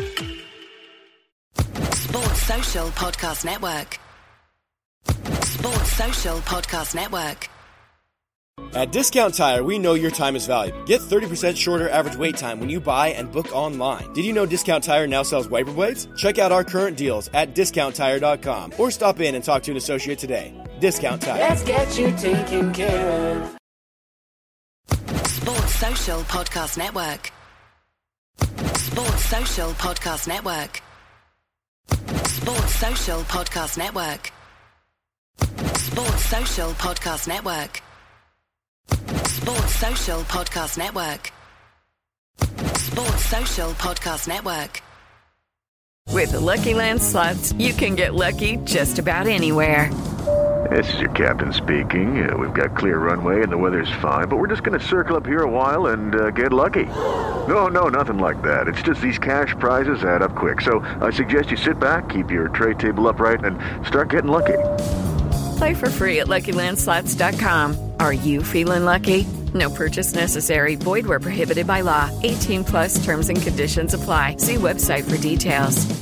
Sports Social Podcast Network. Sports Social Podcast Network. At Discount Tire, we know your time is valuable. Get 30% shorter average wait time when you buy and book online. Did you know Discount Tire now sells wiper blades? Check out our current deals at DiscountTire.com or stop in and talk to an associate today. Discount Tire. Let's get you taken care of. Sports Social Podcast Network. Sports Social Podcast Network. Sports Social Podcast Network. Sports Social Podcast Network. Sports Social Podcast Network. Sports Social Podcast Network. With the Lucky Land Slots, you can get lucky just about anywhere. This is your captain speaking. We've got clear runway and the weather's fine, but we're just going to circle up here a while and get lucky. No, nothing like that. It's just these cash prizes add up quick. So I suggest you sit back, keep your tray table upright, and start getting lucky. Play for free at LuckyLandSlots.com. Are you feeling lucky? No purchase necessary. Void where prohibited by law. 18+ terms and conditions apply. See website for details.